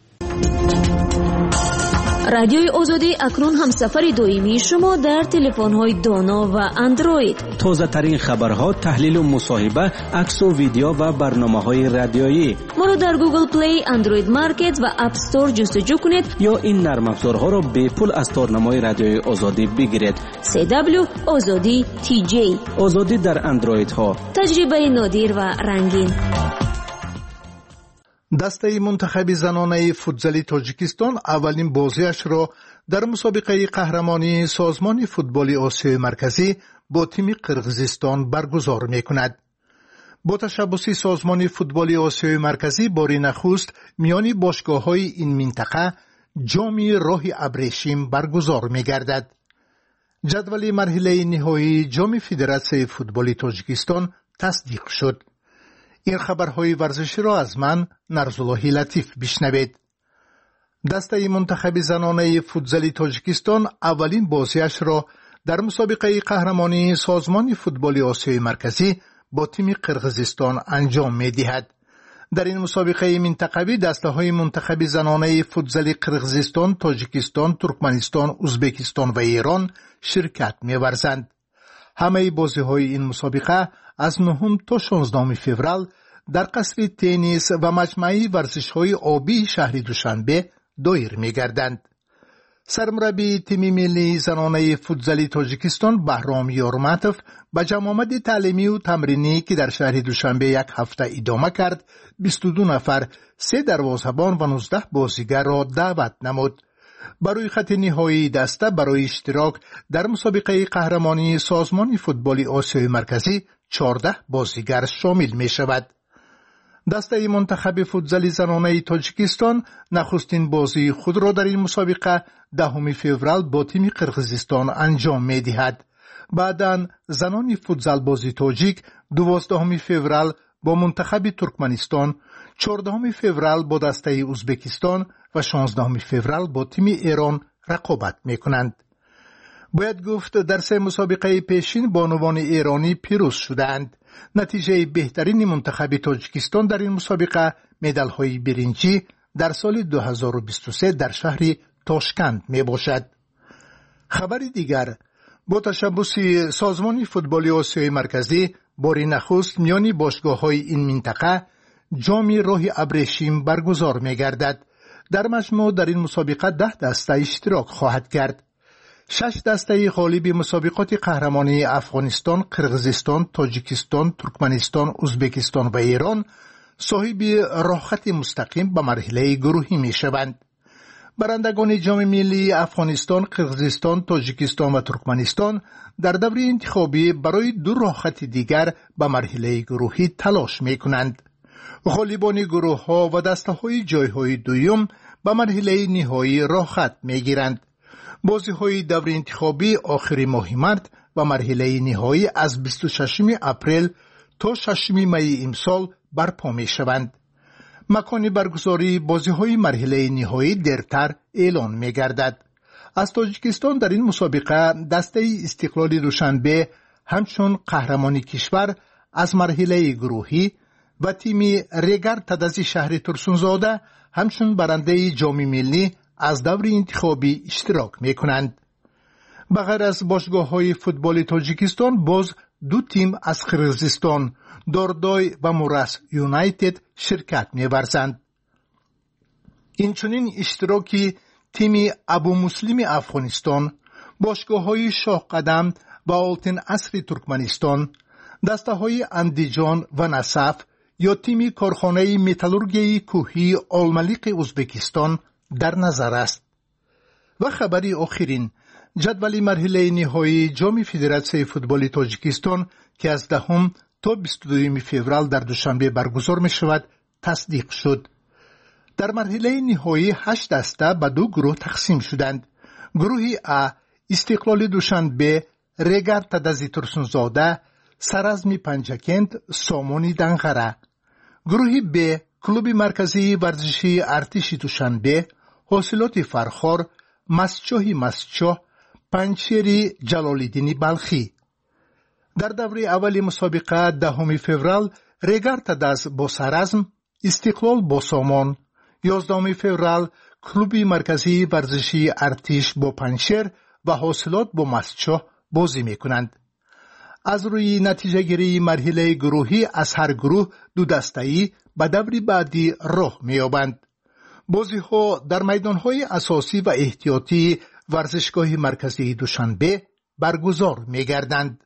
رادیوی آزادی اکنون همسفر دائمی شما در تلفن‌های دانا و اندروید. تازه ترین خبرها، تحلیل و مصاحبه، عکس و ویدیو و برنامه‌های رادیویی. ما را در گوگل پلی، اندروید مارکت و اپ استور جستجو کنید یا این نرم افزارها را به پول از تارنمای رادیوی آزادی بگیرید. CW آزادی TJ. آزادی در اندروید ها. تجربه نادر و رنگین. دسته منتخب زنانه فوتزال تاجیکستان اولین بازیش را در مسابقه قهرمانی سازمان فوتبال آسیای مرکزی با تیم قرقیزستان برگزار می‌کند. با تشبث سازمان فوتبال آسیای مرکزی بار نخست میان باشگاه‌های این منطقه جام راه ابریشم برگزار می‌گردد. جدول مرحله نهایی جام فدراسیون فوتبال تاجیکستان تصدیق شد. این خبرهای ورزشی را از من نرزالله لطیف بشنوید. دسته منتخب زنانه فوتزال تاجیکستان اولین بازیش را در مسابقه قهرمانی سازمان فوتبال آسیای مرکزی با تیم قرقیزستان انجام می‌دهد. در این مسابقه منطقوی دسته‌های منتخب زنانه فوتزال قرقیزستان، تاجیکستان، ترکمنستان، ازبکستان و ایران شرکت می‌ورزند. همه بازی‌های این مسابقه از 9 تا 16 فوریه در قصر تنیس و مجمع ورزش‌های آبی شهر دوشنبه دایر می‌گردند. سرمربی تیم ملی زنانه فوتزال تاجیکستان بهرام یارمتوف با جمع آمد تعلیمی و تمرینی که در شهر دوشنبه یک هفته ادامه کرد 22 نفر 3 دروازه‌بان و 19 بازیگر را دعوت نمود. برای خط نهایی دسته برای اشتراک در مسابقه قهرمانی سازمان فوتبال آسیای مرکزی 14 بازیگر شامل می شود. دسته منتخب فوتزال زنانه تاجیکستان نخستین بازی خود را در این مسابقه 10 فوریه با تیم قرقیزستان انجام می دهد. بعداً زنان فوتزال بازی تاجیک 12 فوریه با منتخب ترکمنستان، 14 فوریه با دسته ازبکستان و 16 فوریه با تیم ایران رقابت می کنند. باید گفت در 3 مسابقه پیشین بانوان ایرانی پیروز شدند. نتیجه بهترین منتخب تاجیکستان در این مسابقه مدال‌های برنجی در سال 2023 در شهر تاشکند می باشد. خبر دیگر، با تشبث سازمان فوتبال آسیای مرکزی بار نخست میان باشگاه‌های این منطقه جام راه ابریشم برگزار می گردد. در مجموع در این مسابقه 10 دسته اشتراک خواهد کرد. 6 دسته غالب مسابقات قهرمانی افغانستان، قرقیزستان، تاجیکستان، ترکمنستان، ازبکستان و ایران صاحب راهخط مستقیم به مرحله گروهی می شوند. برندگان جام ملی افغانستان، قرقیزستان، تاجیکستان و ترکمنستان در دوره انتخابی برای 2 راهخط دیگر به مرحله گروهی تلاش می کنند. غالبان گروه ها و دسته های جای های دوم به مرحله نهایی راهخط می گیرند. بازی های دوره انتخابی آخر ماه مارس و مرحله نهایی از 26 اپریل تا 6 می امسال برپا می شوند. مکان برگزاری بازی های مرحله نهایی دیرتر اعلان می گردد. از تاجیکستان در این مسابقه دسته استقلال دوشنبه همچون قهرمانی کشور از مرحله گروهی و تیم ریگر تدزی شهر ترسونزاده همچون برنده جام ملی از دور انتخابی اشتراک می کنند. بغیر از باشگاه‌های فوتبال تاجیکستان باز 2 تیم از قرقیزستان، داردای و موراس یونایتد شرکت می ورزند. اینچنین اشتراکی تیم ابو مسلم افغانستان، باشگاه‌های شاه قدم و آلتین عصر ترکمنستان، دسته‌های اندیجان و نصف یا تیم کارخانه متالورگی کوهی آلملیق ازبکستان در نظر است. و خبری آخرین، جدول مرحله نهایی جام فدراسیون فوتبال تاجیکستان که از 10 تا 22 فوریه در دوشنبه برگزار می شود تصدیق شد. در مرحله نهایی 8 دسته به 2 گروه تقسیم شدند. گروه ا استقلال دوشنبه، ریگر تدزی ترسونزاده، سرازمی پنجکند، سامونی دنغره. گروه ب کلوب مرکزی ورزشی ارتش دوشنبه، حاصلات فرخار، مسچاه، پنچری جلال‌الدین بلخی. در دوره اول مسابقه 10 فوریه ریگر تدز با سرازم، استقلال با سامان، 11 فوریه کلوب مرکزی ورزشی ارتش با پنشر و حاصلات با مسچاه بازی می کنند. از روی نتیجه گیری مرحله گروهی از هر گروه 2 دسته‌ای به دوری بعدی راه می‌یابند. بازی‌ها در میدان‌های اساسی و احتیاطی ورزشگاه مرکزی دوشنبه برگزار می‌گردند.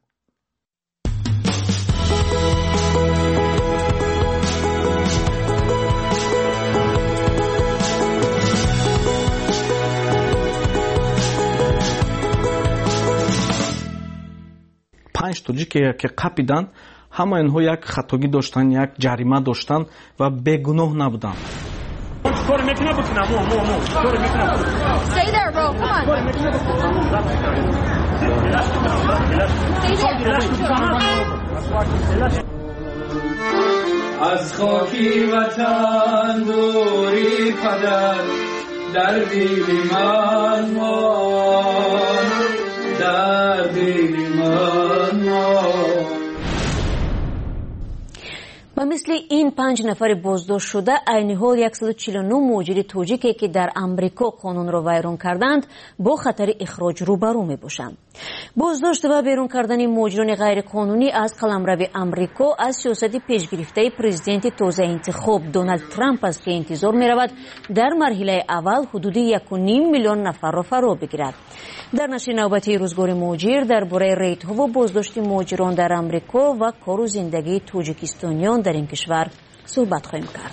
тоҷикия ки қапиданд, ҳама инҳо як хатогӣ доштанд, як ҷарима доштанд ва бегуноҳ набуданд. از خاکی وطن دوری پدر در دل من مان، در دل من مان. و مثل این 5 نفر بازداشت شده عین حال 149 مهاجر توجیکی که در امریکا قانون را ویران کردند با خطر اخراج روبرو می باشند. بازداشت و بیرون کردن مهاجران غیر قانونی از قلمرو امریکا از سیاست پیشگرفته پرزیدنت تازه انتخاب دونالد ترامپ است که انتظار می رود در مرحله اول حدود 1.5 میلیون نفر را فرا بگیرد. در نشر نوبتی روزگار مهاجر درباره ریت‌ها و بازداشت مهاجران در امریکا و کار و زندگی توجیکستانیان در این کشور صحبت خواهیم کرد.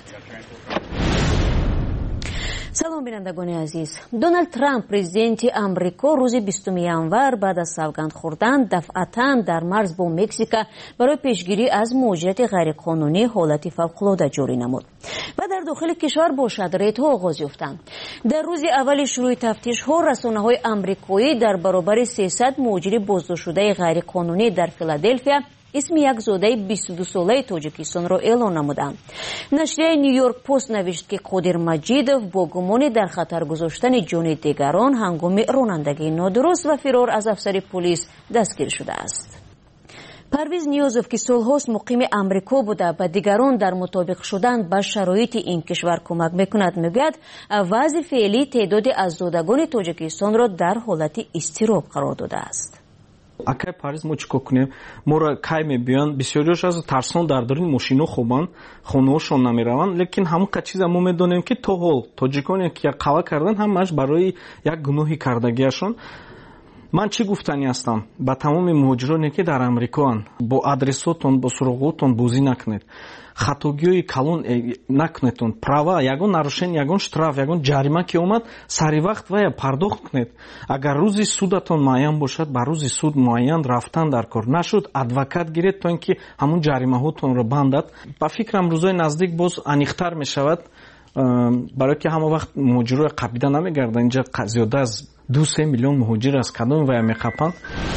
سلام بینندگان عزیز. دونالد ترامپ پرزیدنت امریکا روز 20 январ بعد از سوگند خوردن دفعتاً در مرز با مکزیک برای پیشگیری از مهاجرت غیرقانونی حالت فوق‌العاده جاری نمود و در داخل کشور با ریت‌ها آغاز یافتند. در روز اول شروع تفتیش‌ها رسانه‌های آمریکایی در برابر 300 مهاجر بازداشت شده غیرقانونی در فیلادلفیا اسم یک زاده 22 ساله تاجیکستان را اعلام نمودند. نشریه نیویورک پست نوشت که قادر مجیدов با گمان در خطر گذاشتن جان دیگران هنگام رانندگی نادرست و فرار از افسر پلیس دستگیر شده است. پرویز نیازوف که سالهاست مقیم امریکا بوده و دیگران در مطابق شدن با شرایط این کشور کمک میکند میگوید وضع فعلی تعداد از زادگان تاجیکستان را در حالت اضطراب قرار داده است. акай париз мо чӣ кор кунем? моро кай мебиёнд, бисёриёш аз тарсон дар дорин мошино хобанд, хонаҳошон намераванд, лекин ҳамон чиза мо медонем ки то ҳол тоҷиконе ки қава карданд ҳамааш барои як гуноҳи кардагиашон. ман чӣ гуфтанӣ ҳастам ба тамоми муҳоҷироне ки дар амрикоанд? бо адресотон бо суроғотон бозӣ накунед, хатогиҳои калон накунедтон, права ягон нарушен, ягон штраф, ягон ҷарима ки омад сари вақт вая пардохт кунед. агар рӯзи судатон муайян бошад ба рӯзи суд муайян рафтан дар кор, нашуд адвокат гиред то ин ки ҳамун ҷаримаҳотонро бандад. ба фикрам рӯзои наздик боз аниқтар мешавад, барое ки ҳама вақт муҳоҷирои қабида намегарданд. инҷа зиёда аз 2-3 миллион муҳоҷир аз кадоми вая меқапанд.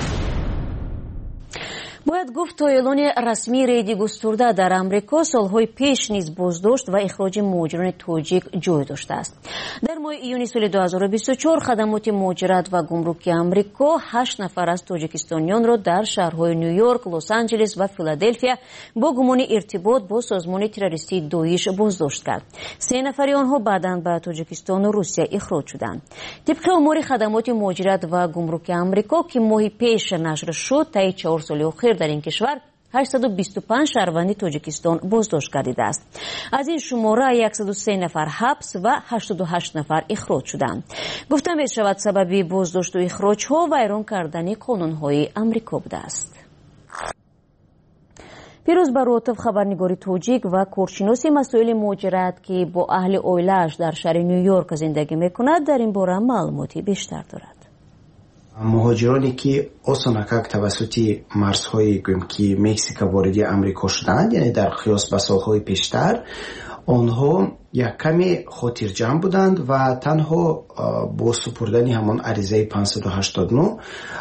باید گفت تا اعلان رسمی ریدی گسترده در امریکا سالهای پیش نیز بازداشت و اخراج مهاجران توجیک جای داشته است. در ماه ایون سال 2024 خدمات مهاجرت و گمرکی امریکا 8 نفر از تاجیکستانیان را در شهرهای نیویورک، لس آنجلس و فیلادلفیا با گمان ارتباط با سازمان تروریستی داعش بازداشت کرد. 3 نفر آنها بعداً به تاجیکستان و روسیه اخراج شدند. طبق آمار خدمات مهاجرت و گمرکی امریکا که ماهی پیش نشر شد، طی 4 سال اخیر در این کشور 825 شهروند تاجیکستان بازداشت گردیده است. از این شماره 103 نفر حبس و 88 نفر اخراج شدند. گفتم می شود سبب بازداشت و اخراج ها ویران کردن قانون های امریکا بوده است. پیروز براتov خبرنگاری توجیک و کارشناس مسائل مهاجرت که با اهل اویلش در شهر نیویورک زندگی میکند در این باره معلوماتی بیشتر دارد. مهاجرانی که осонакак тавассути марзҳои гӯем ки Мексика вориди амрико шуданд, яъне дар қиёс ба солҳои пештар, онҳо яккаме хотирҷамъ буданд ва танҳо бо супурдани ҳамон аризаи 589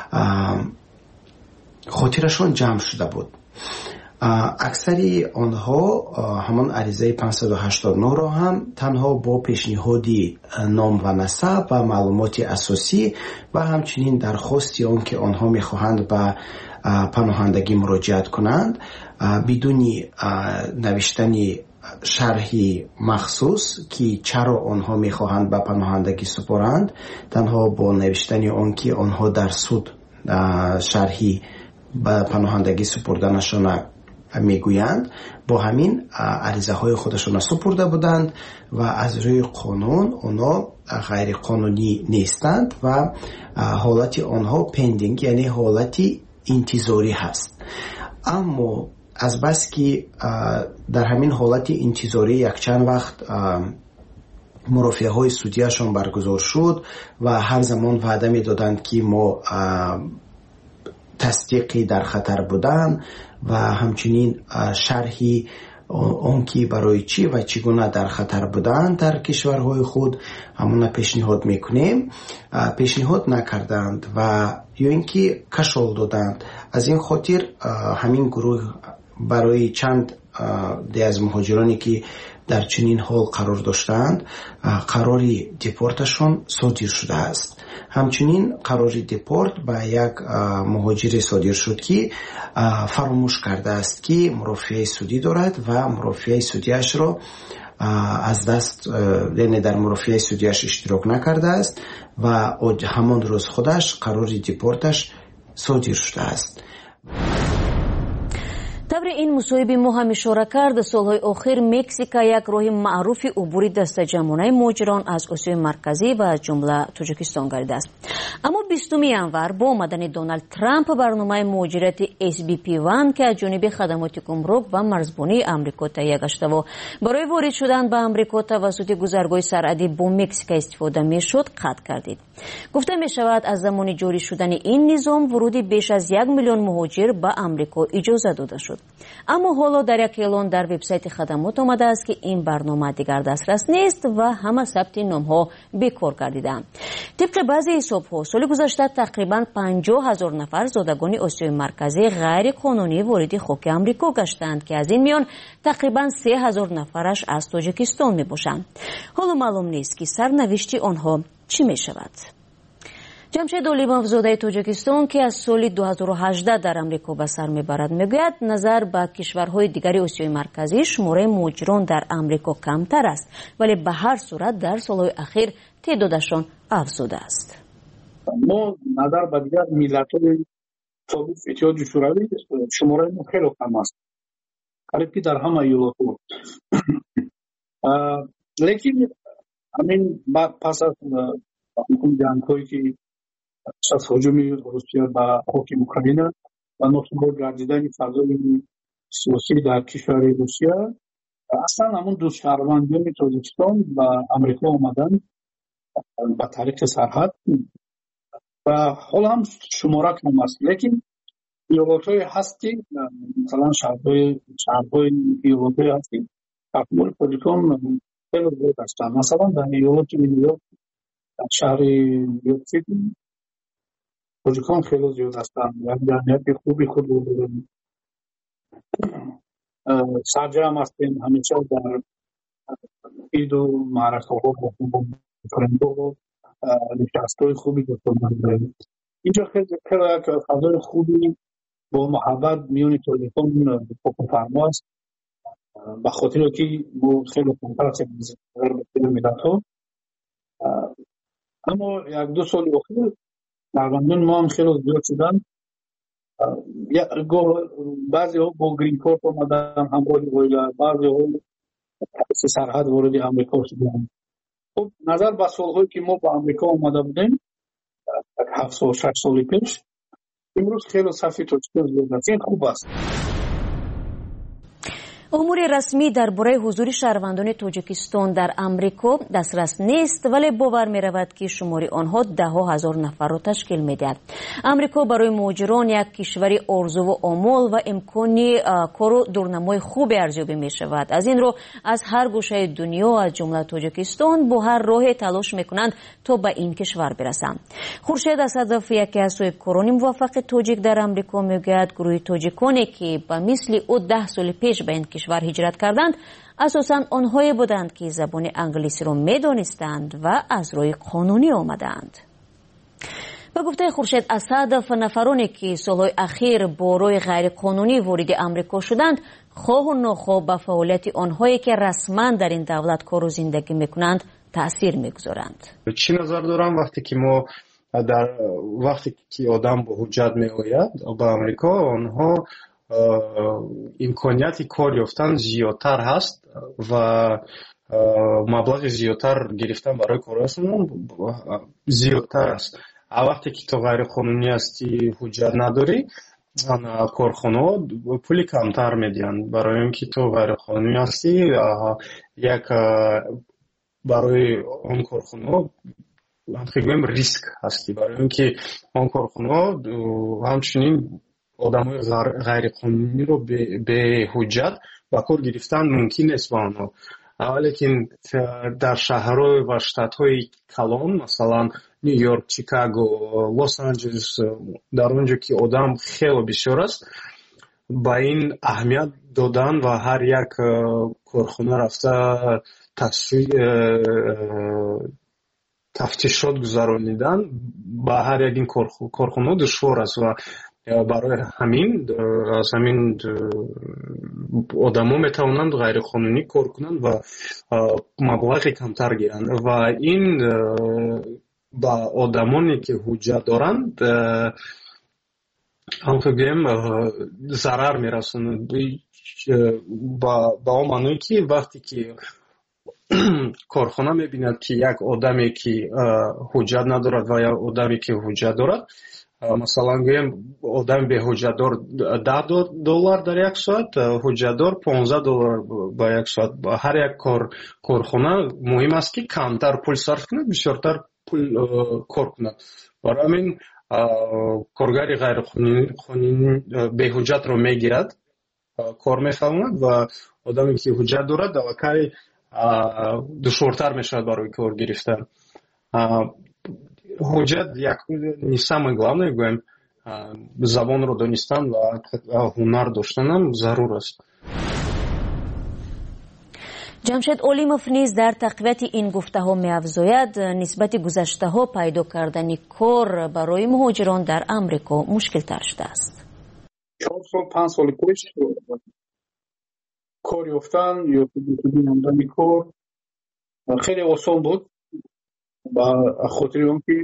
хотирашон ҷамъ шуда буд. аксари онҳо ҳамон аризаи 589-ро ҳам танҳо бо пешниҳоди ном ва насаб ва маълумоти асосӣ ва ҳамчунин дархости он ки онҳо мехоҳанд ба паноҳандагӣ муроҷиат кунанд бидуни навиштани шарҳи махсус ки чаро онҳо мехоҳанд ба паноҳандагӣ супоранд, танҳо бо навиштани он ки онҳо дар суд шарҳи ба паноҳандагӣ супурданашона میگویند با همین عریضه‌های خودشون سپرده بودند و از روی قانون اونا غیر قانونی نیستند و حالت آنها پندینگ یعنی حالت انتظاری هست. اما از بس که در همین حالت انتظاری یک چند وقت مرافعه‌های سودیه‌شون برگزار شد و هر زمان وعده می‌دادند که ما تصدیقی در خطر بودن و همچنین شرحی اون که برای چی و چگونه در خطر بودن در کشورهای خود همون پیشنهاد میکنیم. پیشنهاد نکردند و یا اینکه کشال دادند. از این خاطر همین گروه برای چند از مهاجرانی که در چنین حال قرار داشتند قراری دیپورتشون صادر شده است. همچنین قراری دیپورت به یک مهاجر صادر شد که فراموش کرده است که مرافعه سودی دارد و مرافعه سودیش را از دست، یعنی در مرافعه سودیش اشتراک نکرده است و همان روز خودش قراری دیپورتش صادر شده است. табри ин мусоҳиби мо ҳам ишора кард, солҳои охир Мексика як роҳи маъруфи убури дастаҷамонаи муҳоҷирон аз Осиёи марказӣ ва аз ҷумла Тоҷикистон гардидааст. Аммо 20 январ бо омадани Доналд Трамп барномаи муҳоҷирати SBP1 ки аз ҷониби хадамоти гумрук ва марзбонии амрико таҳия гаштаву барои ворид шудан ба амрико тавассути гузаргоҳи сарҳадӣ бо Мексика истифода мешуд, қатъ гардид. гуфта мешавад аз замони ҷорӣ шудани ин низом вуруди беш аз 1 миллион муҳоҷир ба амрико иҷоза дода шуд. аммо ҳоло дар як эълон дар вебсайти хадамот омадааст ки ин барнома дигар дастрас нест ва ҳама сабти номҳо бекор гардидаанд. тибқи баъзе ҳисобҳо соли гузашта тақрибан 50,000 нафар зодагони Осиёи марказӣ ғайриқонунӣ вориди хоки амрико гаштанд ки аз ин миён тақрибан 3,000 нафараш аз Тоҷикистон мебошанд. ҳоло маълум нест ки сарнавишти онҳо чӣ мешавад. ҷамшед Олимов, зодаи Тоҷикистон ки аз соли 2018 дар амрико ба сар мебарад, мегӯяд назар ба кишварҳои дигари Осиёи марказӣ шумораи муҳоҷирон дар амрико камтар аст, вале ба ҳар сурат дар солҳои ахир теъдодашон афзуда аст. мо назар ба дигар миллатҳои собиқ иттиҳоди шӯравӣ шумораи мо хеле кам аст, қариб ки дар ҳама иёлотҳо. лекин ҳамин пас аз ҷангҳое ки аз ҳуҷуми Русия ба хоки Украина ва носубод гардидани фазои сиёсӣ дар кишвари Русия, аслан ҳамун ду шаҳрвандони Тоҷикистон ба амрико омадан ба тариқи сарҳад ва ҳол ҳам шумора кам аст. лекин иёлотҳое ҳаст ки масалан шаҳрҳои иёлотҳое ҳаст ки таҳмили Тоҷикон хеле зиёд ҳастанд. масалан дар иёлоти Ню-Йорк, дар шаҳри Ню-Йорк Сити тоҷикон хеле зиёд ҳастанд. ҷамъияти хуби худ дорем. сарҷам ҳастем ҳамеша дар иду маъракаҳо френдҳо нишастҳои хуби дошта дорем. инҷо хеле як фазои хуби бо муҳаббат миёни тоҷикон фокуфармо аст, ба хотире ки мо хеле камтар ҳастем аз миллатҳо. аммо як-ду соли охир шаҳрвандони мо ҳам хеле зиёд шуданд. баъзеҳо бо грин-корт омадан ҳамроҳи оила, баъзеҳо тариқи сарҳад вориди амрико шуданд. хуб, назар ба солҳое ки мо ба амрико омада будем, 7 сол 6 соли пеш, имрӯз хеле сафи тоҷикон зиёд аст. ин хуб аст. умури расмӣ дар бораи ҳузури шаҳрвандони Тоҷикистон дар амрико дастрас нест, вале бовар меравад ки шумори онҳо даҳҳо ҳазор нафарро ташкил медиҳад. амрико барои муҳоҷирон як кишвари орзуву омол ва имкони кору дурнамои хубе арзёбӣ мешавад. аз ин роҳ аз ҳар гӯшаи дунё аз ҷумла Тоҷикистон бо ҳар роҳе талош мекунанд то ба ин кишвар барасанд. хуршед Асадов, яке аз соҳибкорони муваффақи тоҷик дар амрико, мегӯяд гурӯҳи тоҷиконе ки ба мисли ӯ 10 соли пеш ба ин кишвар ҳиҷрат карданд, асосан онҳое буданд ки забони англисиро медонистанд ва аз роҳи қонунӣ омаданд. ба гуфтаи Хуршед Асадов, нафароне ки солҳои ахир бо роҳи ғайриқонунӣ вориди амрико шуданд, хоҳу нохоҳ ба фаъолияти онҳое ки расман дар ин давлат кору зиндагӣ мекунанд таъсир мегузоранд. чӣ назар дорам вақте ки мо вақте ки одам бо ҳуҷҷат меояд ба амрико, онҳо имконияти кор ёфтан зиёдтар ҳаст ва маблағи зиёдтар гирифтан барои корашон зиёдтар аст. вақте ки то ғайриқонунӣ ҳастӣ, ҳуҷҷат надорӣ, корхонаҳо пули камтар медиҳанд, барои он ки то ғайриқонунӣ ҳастӣ, як барои он корхонаҳо میگویم ریسک هستی، برای اینکه آن کارخانه‌ها همچنین آدمای غیر قانونی رو به حجت با کار گرفتن ممکن است با آنها. ولیکن در شهرهای و شتات‌های کلان مثلا نیویورک، چیکاگو، لس آنجلس، در اونجا که آدم خیلی بسیار است، با این اهمیت دادن و هر یک کارخانه رفته تفتیشات گذرانیدن با هر یک این کارخانه دشوار است و برای همین از همین آدما میتوانند غیر قانونی کار کنند و مبلغ کمتر گیرند و این با آدمانی که حجت دارند همونطور ضرر میرسند با معنی که وقتی که کارخانه میبیند که یک آدمی که حجت ندارد و یک آدمی که حجت دارد، مثلا گویم آدم به حجت دار $10 در یک ساعت، حجت دار $15 با یک ساعت. هر یک کارخانه مهم است که کمتر پول صرف کند، بسیارتر پول کار کند. برای همین کارگر غیر قانونی به حجت رو میگیرد، کار میفهمد و آدمی که حجت دارد دوکای دشوارتر میشود برای کار گرفتن. حجت یک самое главное گویم زبان رو دانستن و هنر داشتن هم ضرور است. جمشید اولیموف نیز در تقویت این گفته ها می افزاید نسبت گذشته ها پیدا کردن کار برای مهاجران در امریکا مشکل تر شده است. 4 سال 5 سال پیش کار یافتن یا نمودن کار خیلی آسان بود و خاطر اون که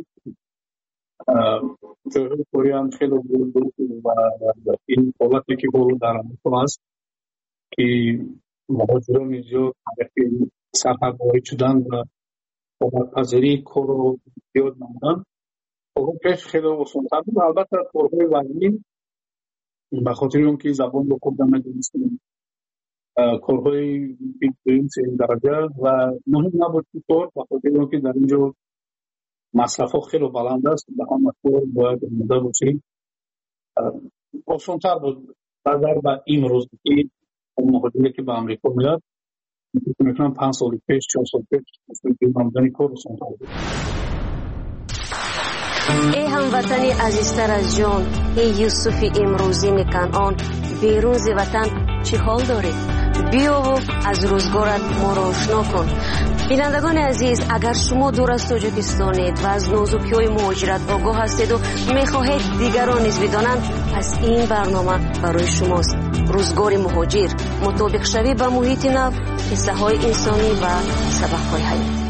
جایهای کاری هم خیلی بود و این حالتی که بود در امریکا هست که مهاجران زیاد سرحد وارد شدن و پذیری کار رو زیاد نمودن. اون پیش خیلی آسان‌تر بود. البته کارهای وزنی به خاطر اون که زبان رو خوب نمی‌دونستیم، کارهای دوم سوم درجه و مهم نبود که کار به خاطر اون که در اینجا مصرف‌ها خیلی بلند است، به همه کار باید آماده باشیم. آسان‌تر بود نظر به امروز که مهاجری که به امریکا میاد میتونم 5 سال پیش 4 سال پیش آمدن کار آسان‌تر بود. ای هموطنی عزیزتر از جان، ای یوسف امروزی کنعان، بیرون ز وطن چه حال داری؟ بیا و از روزگارت ما را آشنا کن. بینندگان عزیز، اگر شما دور از تاجیکستانید و از نازکی‌های مهاجرت آگاه هستید و می‌خواهید دیگران نیز بدانند، پس این برنامه برای شماست. روزگار مهاجر، مطابق شوی با محیط نو، قصه‌های انسانی و سبق‌های حیاتی.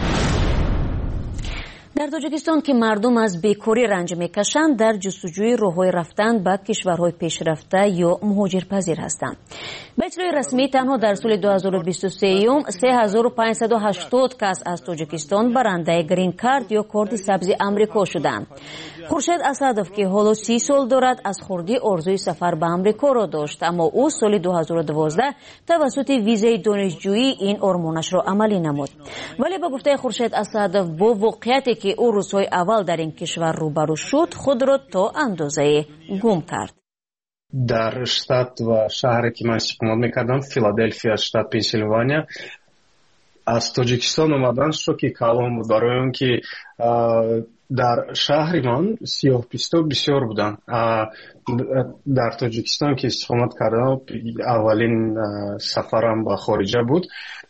در تاجیکستان که مردم از بیکاری رنج میکشند، در جستجوی راه‌های رفتن به کشورهای پیشرفته یا مهاجرپذیر هستند. به اطلاع رسمی تنها در سال 2023 3580 کس از تاجیکستان برنده گرین کارت یا کارت سبز امریکا شدند. خورشید اسدов که حالا 30 سال دارد از خردی آرزوی سفر به امریکا را داشت، اما او سال 2012 توسط ویزای دانشجویی این آرمانش را عملی نمود. ولی به گفته خورشید اسدов با واقعیتی که او روزهای اول در این کشور روبرو شد، خود را تا اندازه گم کرد. در شتات و شهری که من استقامت میکردم، فیلادلفیا، شتات پنسیلوانیا، از تاجیکستان اومدن شوکی کلان بود، برای اون که در شهر من سیاه‌پوستا بسیار بودن. در تاجیکستان که استقامت کردم، اولین سفرم به خارجه بود.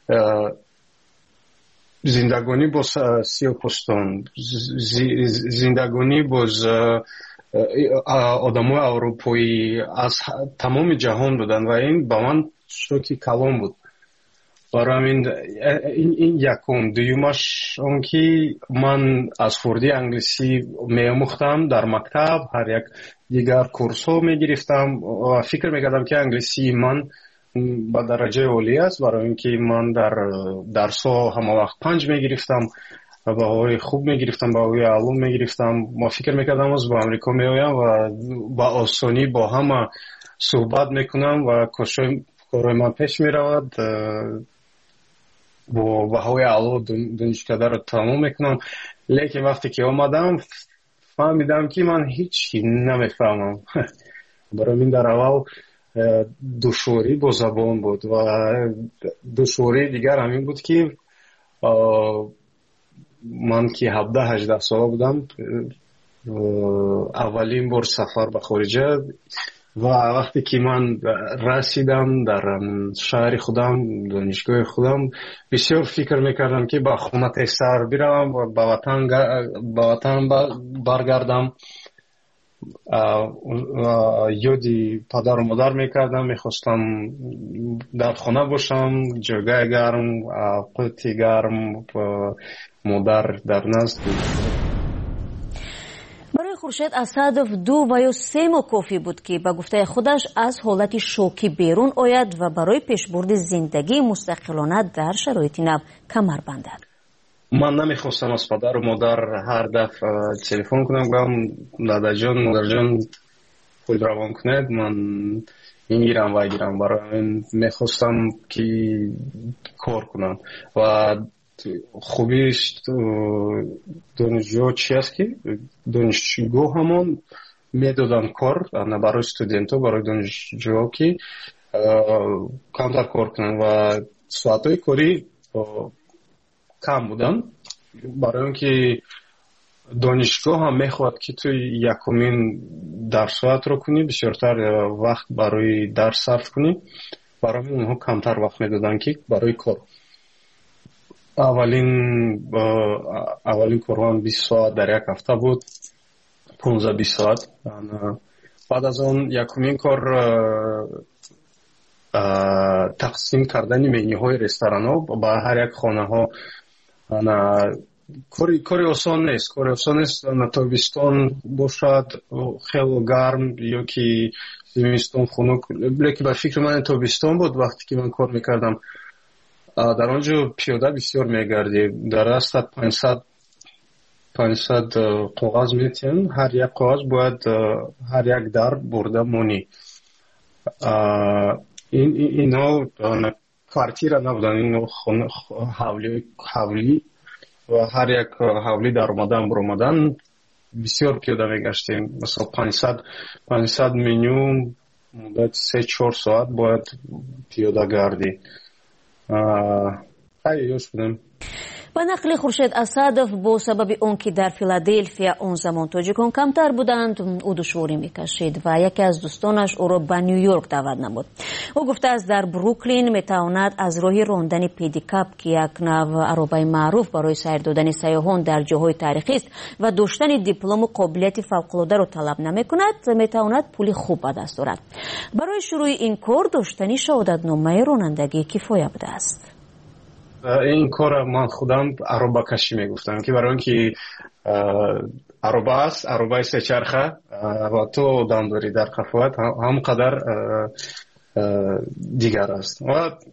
زندگانی با سیاه‌پوستان، زندگانی با آدمای اروپایی از تمام جهان بودن و این با من شوکی کلان بود. برای این یکم. دویمش اون که من از خردی انگلیسی می‌آموختم در مکتب، هر یک دیگر کورس ها می‌گرفتم و فکر می‌کردم که انگلیسی من با درجه عالی است، برای اینکه من در درس‌ها همه وقت 5 می‌گرفتم، به‌های خوب می‌گرفتم، به‌های عالی می‌گرفتم. ما فکر می‌کردم از با آمریکا می‌آیم و با آسانی با همه صحبت می‌کنم و کارهای من پیش می‌رود. бо баҳои аъло донишкадаро тамом мекунам. лекин вақте ки омадам фаҳмидам ки ман ҳеҷ намефаҳмам. барои мин дар аввал душворӣ бо забон буд ва душвории дигар ҳамин буд ки ман ки 17-18 сола будам, аввалин бор сафар ба хориҷа ва вақте ки ман расидам дар шаҳри худам, донишгоҳи худам, бисёр фикр мекардам ки ба хона тезтар биравам, ба ватан баргардам. ёди падару модар мекардам, мехостам дар хона бошам, ҷойгоҳи гарм, қӯти гарм, модар дар назд. барои хуршед асадов 2 ва ё 3 моҳ кофӣ буд ки ба гуфтаи худаш аз ҳолати шокӣ берун ояд ва барои пешбурди зиндагии мустақилона дар шароити нав камар бандад. ман намехостам аз падару модар ҳар дафъа телефон кунам, гӯям дадаҷон, модарҷон пул равон кунед, ман ингирам вагирам. барои мин мехостам ки кор кунам ва хубиш донишҷӯ чи аст ки донишгоҳ ҳамон медоданд кор барои студентҳо, барои донишҷӯҳо ки камтар кор кунанд ва соатҳои корӣ кам будан, барои он ки донишгоҳ ҳам мехоҳад ки ту якумин дарсоатро кунӣ, бисёртар вақт барои дарс сарф кунӣ. барои мин онҳо камтар вақт медоданд ки барои кор. аввалин корҳоам 20 соат дар як ҳафта буд, 15-20 соат. баъд аз он якумин кор тақсим кардани менюҳои ресторанҳо ба ҳар як хонаҳо. кори осон нест. тобистон бошад хело гарм ё ки зимистон хунук, лекин ба фикри ман тобистон буд вақте ки ман кор мекардам. дар он ҷо пиёда бисёр мегардӣ, дар дастат 500 коғаз метиҳанд, ҳар як коғаз бояд ҳар як дар бурда монӣ. инҳо квартира набуданд, инҳо ҳавлӣ ва ҳар як ҳавлӣ дар омадан буромадан бисёр пиёда мегаштем. масалан 500 меню муддати 3-4 соат бояд пиёда гардӣ. ёш будем. ба нақли хуршед асадов, бо сабаби он ки дар филаделфия он замон тоҷикон камтар буданд, ӯ душворӣ мекашид ва яке аз дӯстонаш ӯро ба Нью-Йорк даъват намуд. ӯ гуфтааст дар Бруклин метавонад аз роҳи рондани педикап, ки як нав аробаи маъруф барои сайр додани сайёҳон дар ҷойҳои тарихист ва доштани диплому қобилияти фавқулодаро талаб намекунад, метавонад пули хуб ба даст орад. барои шурӯи ин кор доштани шаҳодатномаи ронандагӣ кифоя будааст. این کار من خودم عربه کشی میگفتم که برای اینکه عربه است، عربه سه چرخه و تو آدم داری در قفوت هم قدر دیگر است. و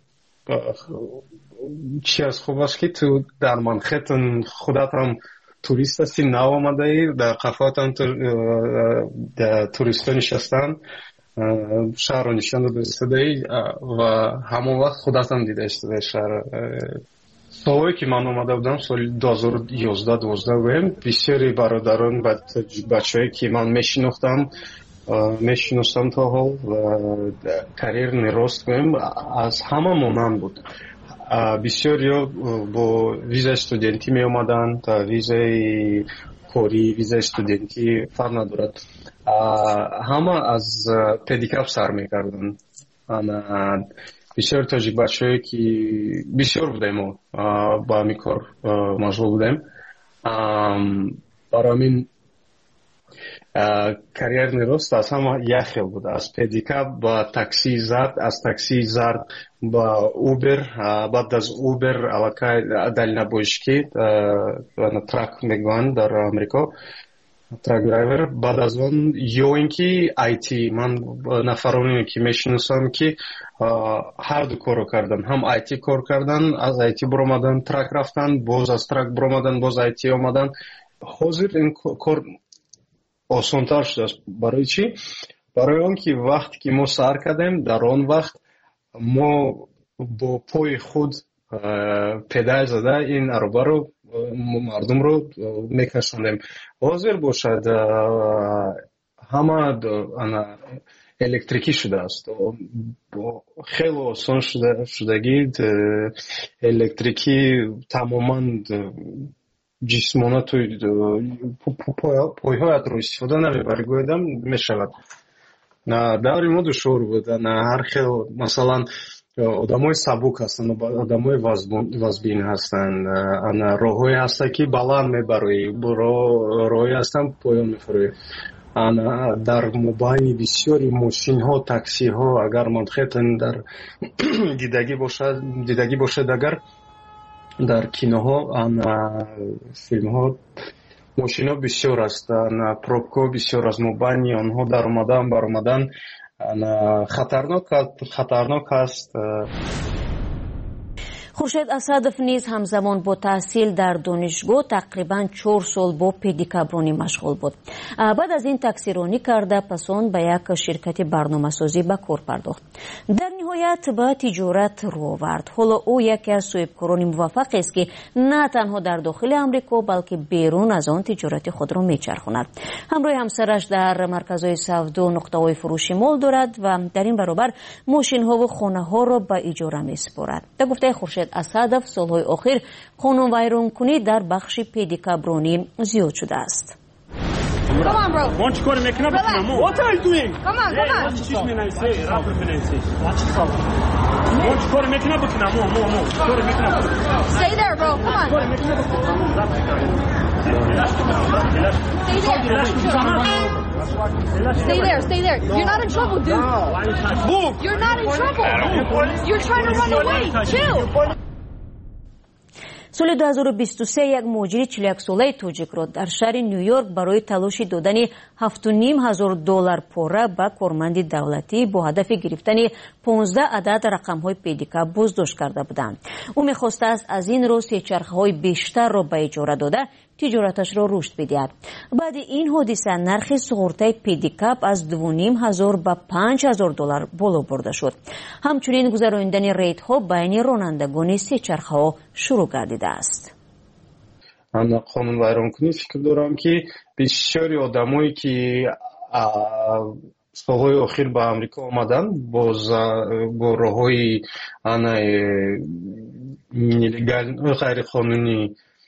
چی از خوب است که تو در منخیتون خودت هم توریست هستی، نو آمده ای در قفوت هم توریست ها نشستن، شهر رو نشان داده ای و همون وقت خودت هم دیده اشتده شهر. سالهایی که من آمده بودم سال 2011-12 بودم، بسیاری برادران بچه هایی که من میشناختم تا حال و کریر نراست بودم از همه مانم بود. بسیاری با ویزای استودنتی می آمدن، تا ویزای کاری، ویزای استودنتی فرق ندارد. همه از پدیکاپ سر میکردن. بسیار تاجیک بچه‌ای که بسیار بودیم با همین کار مشغول بودیم. برای همین کریر نیروست از همه یک خیل بود، از پدیکاپ با تاکسی زرد، از تاکسی زرد با اوبر، بعد از اوبر علاقه دلیل نبوشکی ترک میگویند در آمریکا، ترک درایور. بعد از اون یا اینکه آیتی، من نفرانی که میشناسم که هر دو کارو کردن، هم آیتی کار کردن، از آیتی برآمدن ترک رفتن، باز از ترک برآمدن باز آیتی آمدن. حاضر این کار آسان‌تر شده است. برای چی؟ برای اون که وقتی که ما سر کردیم در آن وقت ما با پای خود педай зада ин аробаро мардумро мекашонем. ҳозир бошад ҳама ана электрикӣ шудааст. хеле осон шудагӣ электрикӣ тамоман ҷисмона пойҳоятро истифода намебарӣ, гӯядам мешавад. даври мо душвор буд. ҳар хел масалан одамои сабук ҳастанд, одамои вазбин ҳастанд. роҳҳое ҳастанд ки баланд мебароӣ, роҳҳое ҳастанд поён мефароӣ. дар мобайни бисёри мошинҳо, таксиҳо, агар ман хетан дар дидагӣ бошад, агар дар киноҳо филмҳо мошинҳо бисёр аст, пробкаҳо бисёр аст, мобайни онҳо дар баромадан хатарнок аст. хуршед асадов низ ҳамзамон бо таҳсил дар донишгоҳ тақрибан 4 сол бо педикабронӣ машғул буд. баъд аз ин таксиронӣ карда, пас он ба як ширкати барномасозӣ ба кор пардохт. дар ниҳоят ба тиҷорат рӯ овард. ҳоло ӯ яке аз соҳибкорони муваффақест ки на танҳо дар дохили амрико, балки берун аз он тиҷорати худро мечархонад. ҳамроҳи ҳамсараш дар марказҳои савдо нуқтаҳои фурӯши мол дорад ва дар ин баробар мошинҳову хонаҳоро ба иҷора месупорад. дар гуфтаи хуршед асадов, солҳои охир қонунвайронкунӣ дар бахши педикабронӣ зиёд шудааст. Come on, bro. What you going to make up? What are you doing? Come on, come on. What you going to make up? Stay there, bro. Come on. Stay there. You're not in trouble, dude. You're not in trouble. You're trying to run away. Chill. соли 2023 як муҳоҷири 41-солаи тоҷикро дар шаҳри Нью-Йорк барои талоши додани $7,500 пора ба корманди давлатӣ бо ҳадафи гирифтани 15 адад рақамҳои педикаб боздошт карда буданд. ӯ мехостааст аз ин роҳ сечархаҳои бештарро ба иҷора дода тиҷораташро рушд бидиҳад. баъди ин ҳодиса нархи суғуртаи педикаб аз $2,500 ба $5,000 боло бурда шуд. ҳамчунин гузарондани рейдҳо байни ронандагони сечархаҳо шурӯъ гардидааст. қонунвайронкунӣ фикр дорам ки бисёри одамое ки солҳои охир ба амрико омаданд бо роҳҳои ғайриқонунӣ,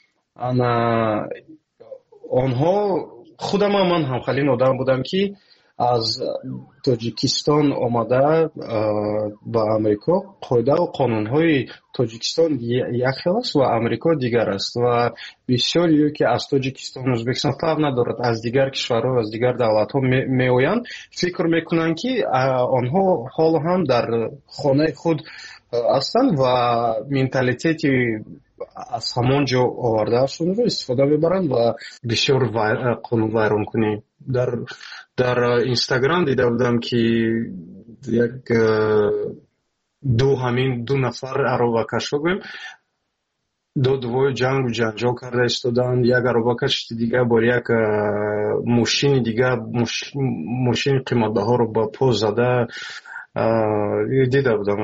онҳо худам ман ҳам халин одам будам ки аз тоҷикистон омада ба амрико. қоидау қонунҳои тоҷикистон як хел аст ва амрико дигар аст ва бисёриё ки аз тоҷикистон, ӯзбекистон фарқ надорад, аз дигар кишварҳо, аз дигар давлатҳо меоянд, фикр мекунанд ки онҳо ҳоло ҳам дар хонаи худ ҳастанд ва менталитети аз ҳамон ҷо овардаашонро истифода мебаранд ва бисёр қонунвайронкунӣ. дар инстаграм дида будам ки як ду нафар аробакашҳо гӯем додувои ҷангу ҷанҷол карда истоданд. як аробакаш дигар бор як мошини дигар мошини қиматбаҳоро ба по зада дида будам.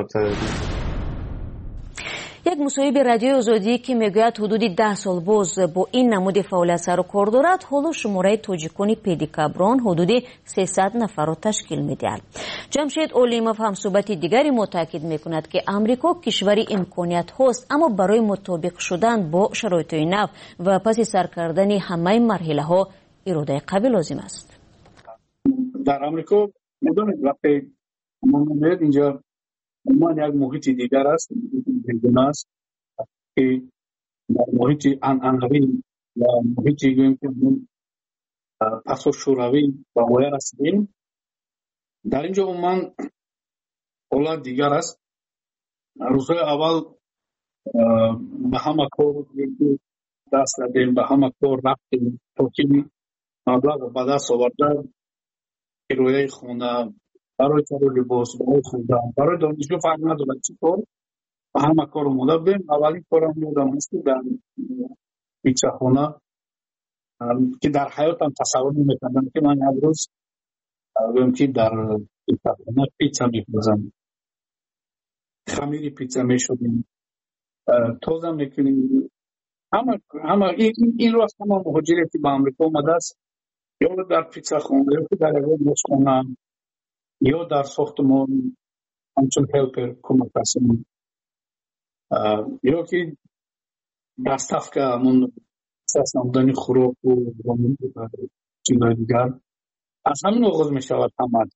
як мусоҳиби радиои озодӣ ки мегӯяд ҳудуди 10 сол боз бо ин намуди фаъолият сару кор дорад, ҳоло шумораи тоҷикони педикаброн ҳудуди 300 нафарро ташкил медиҳад. ҷамшед олимов ҳамсӯҳбати дигари мо таъкид мекунад ки амрико кишвари имкониятҳост, аммо барои мутобиқ шудан бо шароитҳои нав ва паси сар кардани ҳамаи марҳилаҳо иродаи қавӣ лозим аст. дар амрико медонед вақте мо меояд инҷо умуман як муҳити дигар аст, бегуна аст ки дар муҳити анъанавӣ ва муҳити гӯем ки пасошӯравӣ ба воя расидем. дар инҷо умуман ҳолат дигар аст. рӯзҳои аввал ба ҳама кор даст дадем, ба ҳама кор рафтем то ки маблағро ба даст оварда кирояи хона, барои каро либос, барои хӯрдан, барои донишгоҳ фарқ надорад чӣ кор, ба ҳама кор омода будем. аввалин корам ёдам аст ки дар питсахона ки дар ҳаётам тасаввур наметавонам ки ман як рӯз гӯем ки дар питсахона питса мепазам, хамири питса мешудем, توضیح میکنیم. همه این رو از همه مهاجری که به امریکا آمده است، یا در پیتزا خانه یا در مشخانه یا در ساختمان همچون هلپر کمک رسانی یا که دستف که همون اساس نمودن خوراک و چیزهای دیگر از همین آغاز می شود همه.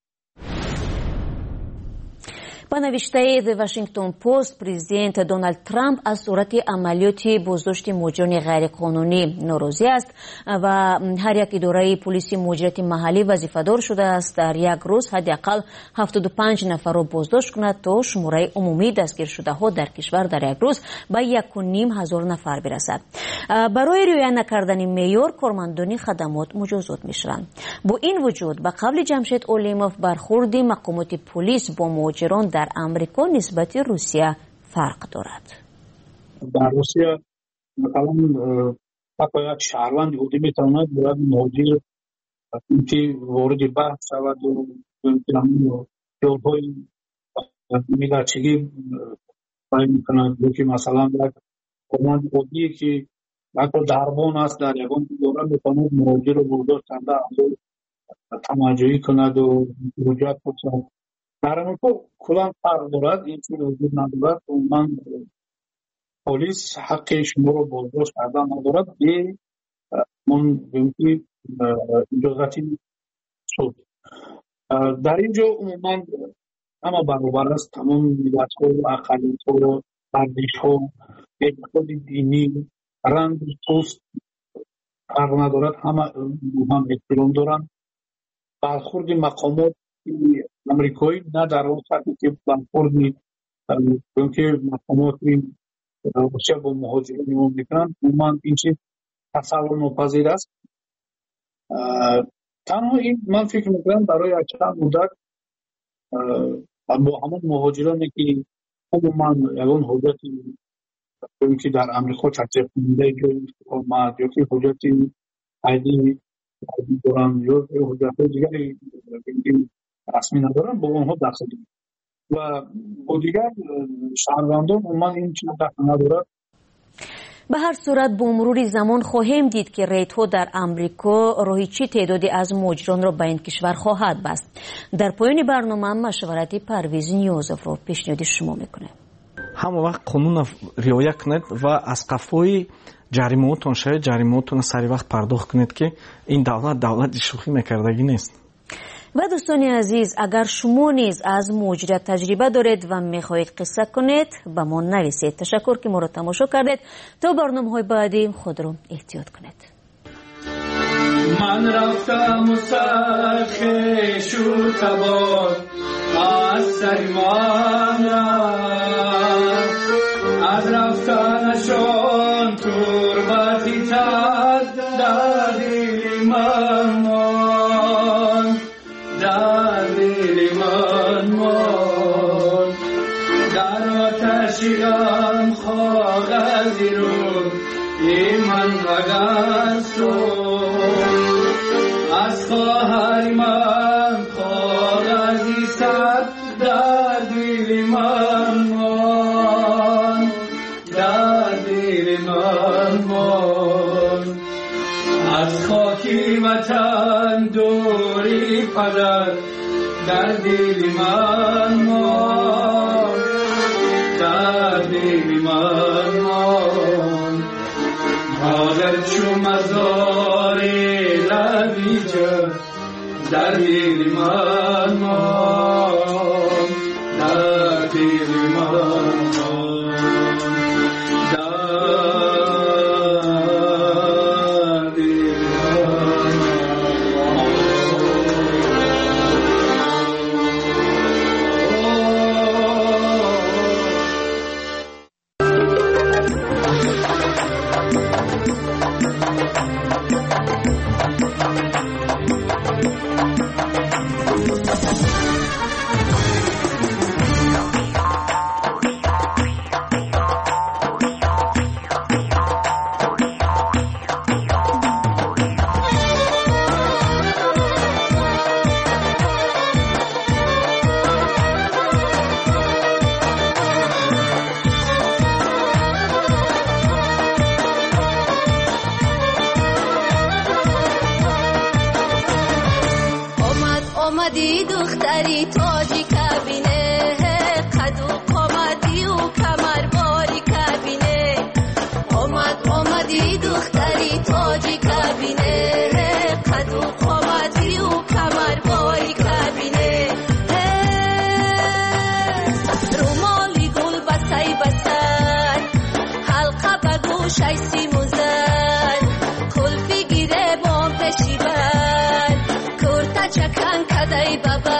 ба навиштаи The Washington Post, президент Дональд Трамп аз сурати амалиёти боздошти муҳоҷирони ғайриқонунӣ норозӣ аст ва ҳар як идораи полиси муҳоҷирати маҳаллӣ вазифадор шудааст дар як рӯз ҳадди ақал 75 нафарро боздошт кунад то шумораи умумии дастгиршудаҳо дар кишвар дар як рӯз ба 1500 нафар бирасад. барои риоя накардани меъёр кормандони хадамот муҷозот мешаванд. бо ин вуҷуд ба қавли Ҷамшед Олимов бархурди мақомоти полис бо муҳоҷирон дар амрико нисбати русия фарқ дорад. дар русия مثلا حتی یک شهروند یهودی میتواند باید مهاجر که وارد بحث شود و جلهای ملتچگی باید میکند. که مثلا یک کارمند یهودی که حتی دربان است در یگان دوره میتواند مهاجر رو برداشت کرده تماجایی کند و رجوع کنند. در امریکا کلان فرق دارد. این چیز وجود ندارد. من پلیس حق شما رو بازداشت کردن ندارد به من بینکی اجازتی شد. در اینجا عموما همه برابر است. تمام ملت ها و اقلیت ها و ارزش ها اعتقاد دینی رنگ پوست فرق ندارد. همه هم احترام دارند. برخورد مقامات امریکایی نه در اون سطحی که برخوردی که مقامات روسیه با مهاجرین میکنند عموما این چیز تصور ناپذیر است. تنها این من فکر میکنم برای چند مدت با همون مهاجرانی که عموما یگان حجتی که در امریکا تحصیل کننده جای اقامت یا که حجتی عیدی دارن یا حجت دیگری رسمی ندارن با اونها دخل و با دیگر شهروندان عموما این چیز دخل ندارد. به هر صورت با مرور زمان خواهیم دید که ریت‌ها در امریکا راهی چی تعدادی از مهاجران را به این کشور خواهد بست. در پایان برنامه مشورتی پرویز نیازов را پیشنهاد شما میکنه. همه وقت قانون رعایت کنید و از قفای جریمه‌تون شاید جریمه‌تون سری وقت پرداخت کنید که این دولت شوخی میکردگی نیست. و دوستان عزیز اگر شما نیز از مهاجرت تجربه دارید و میخواهید قصه کنید به ما نویسید. تشکر که ما را تماشا کردید. تا برنامه‌های بعدی خود را احتیاط کنید. من رفتم و سرخش و تبار از سریمان از رفتنشان تربتی تد در دل من در دل من در آتشیم کاغذی رو من رگست از خواهر من کاغذی سد در دل من در دل من از خاکی وطن دوری پدر در دل من در دل من مادر چو مزار لبیجه در دل من در دل من آمدی دختری تاجی کبینه قد و قامتی و کمرباری کبینه آمدی دختری تاجی کبینه قد و قامتی و کمرباری کبینه رومالی گل بسای بسن حلقه به گوشای سیموزن کلفی گیره بام پشیبن کرتا چکن کدای بابا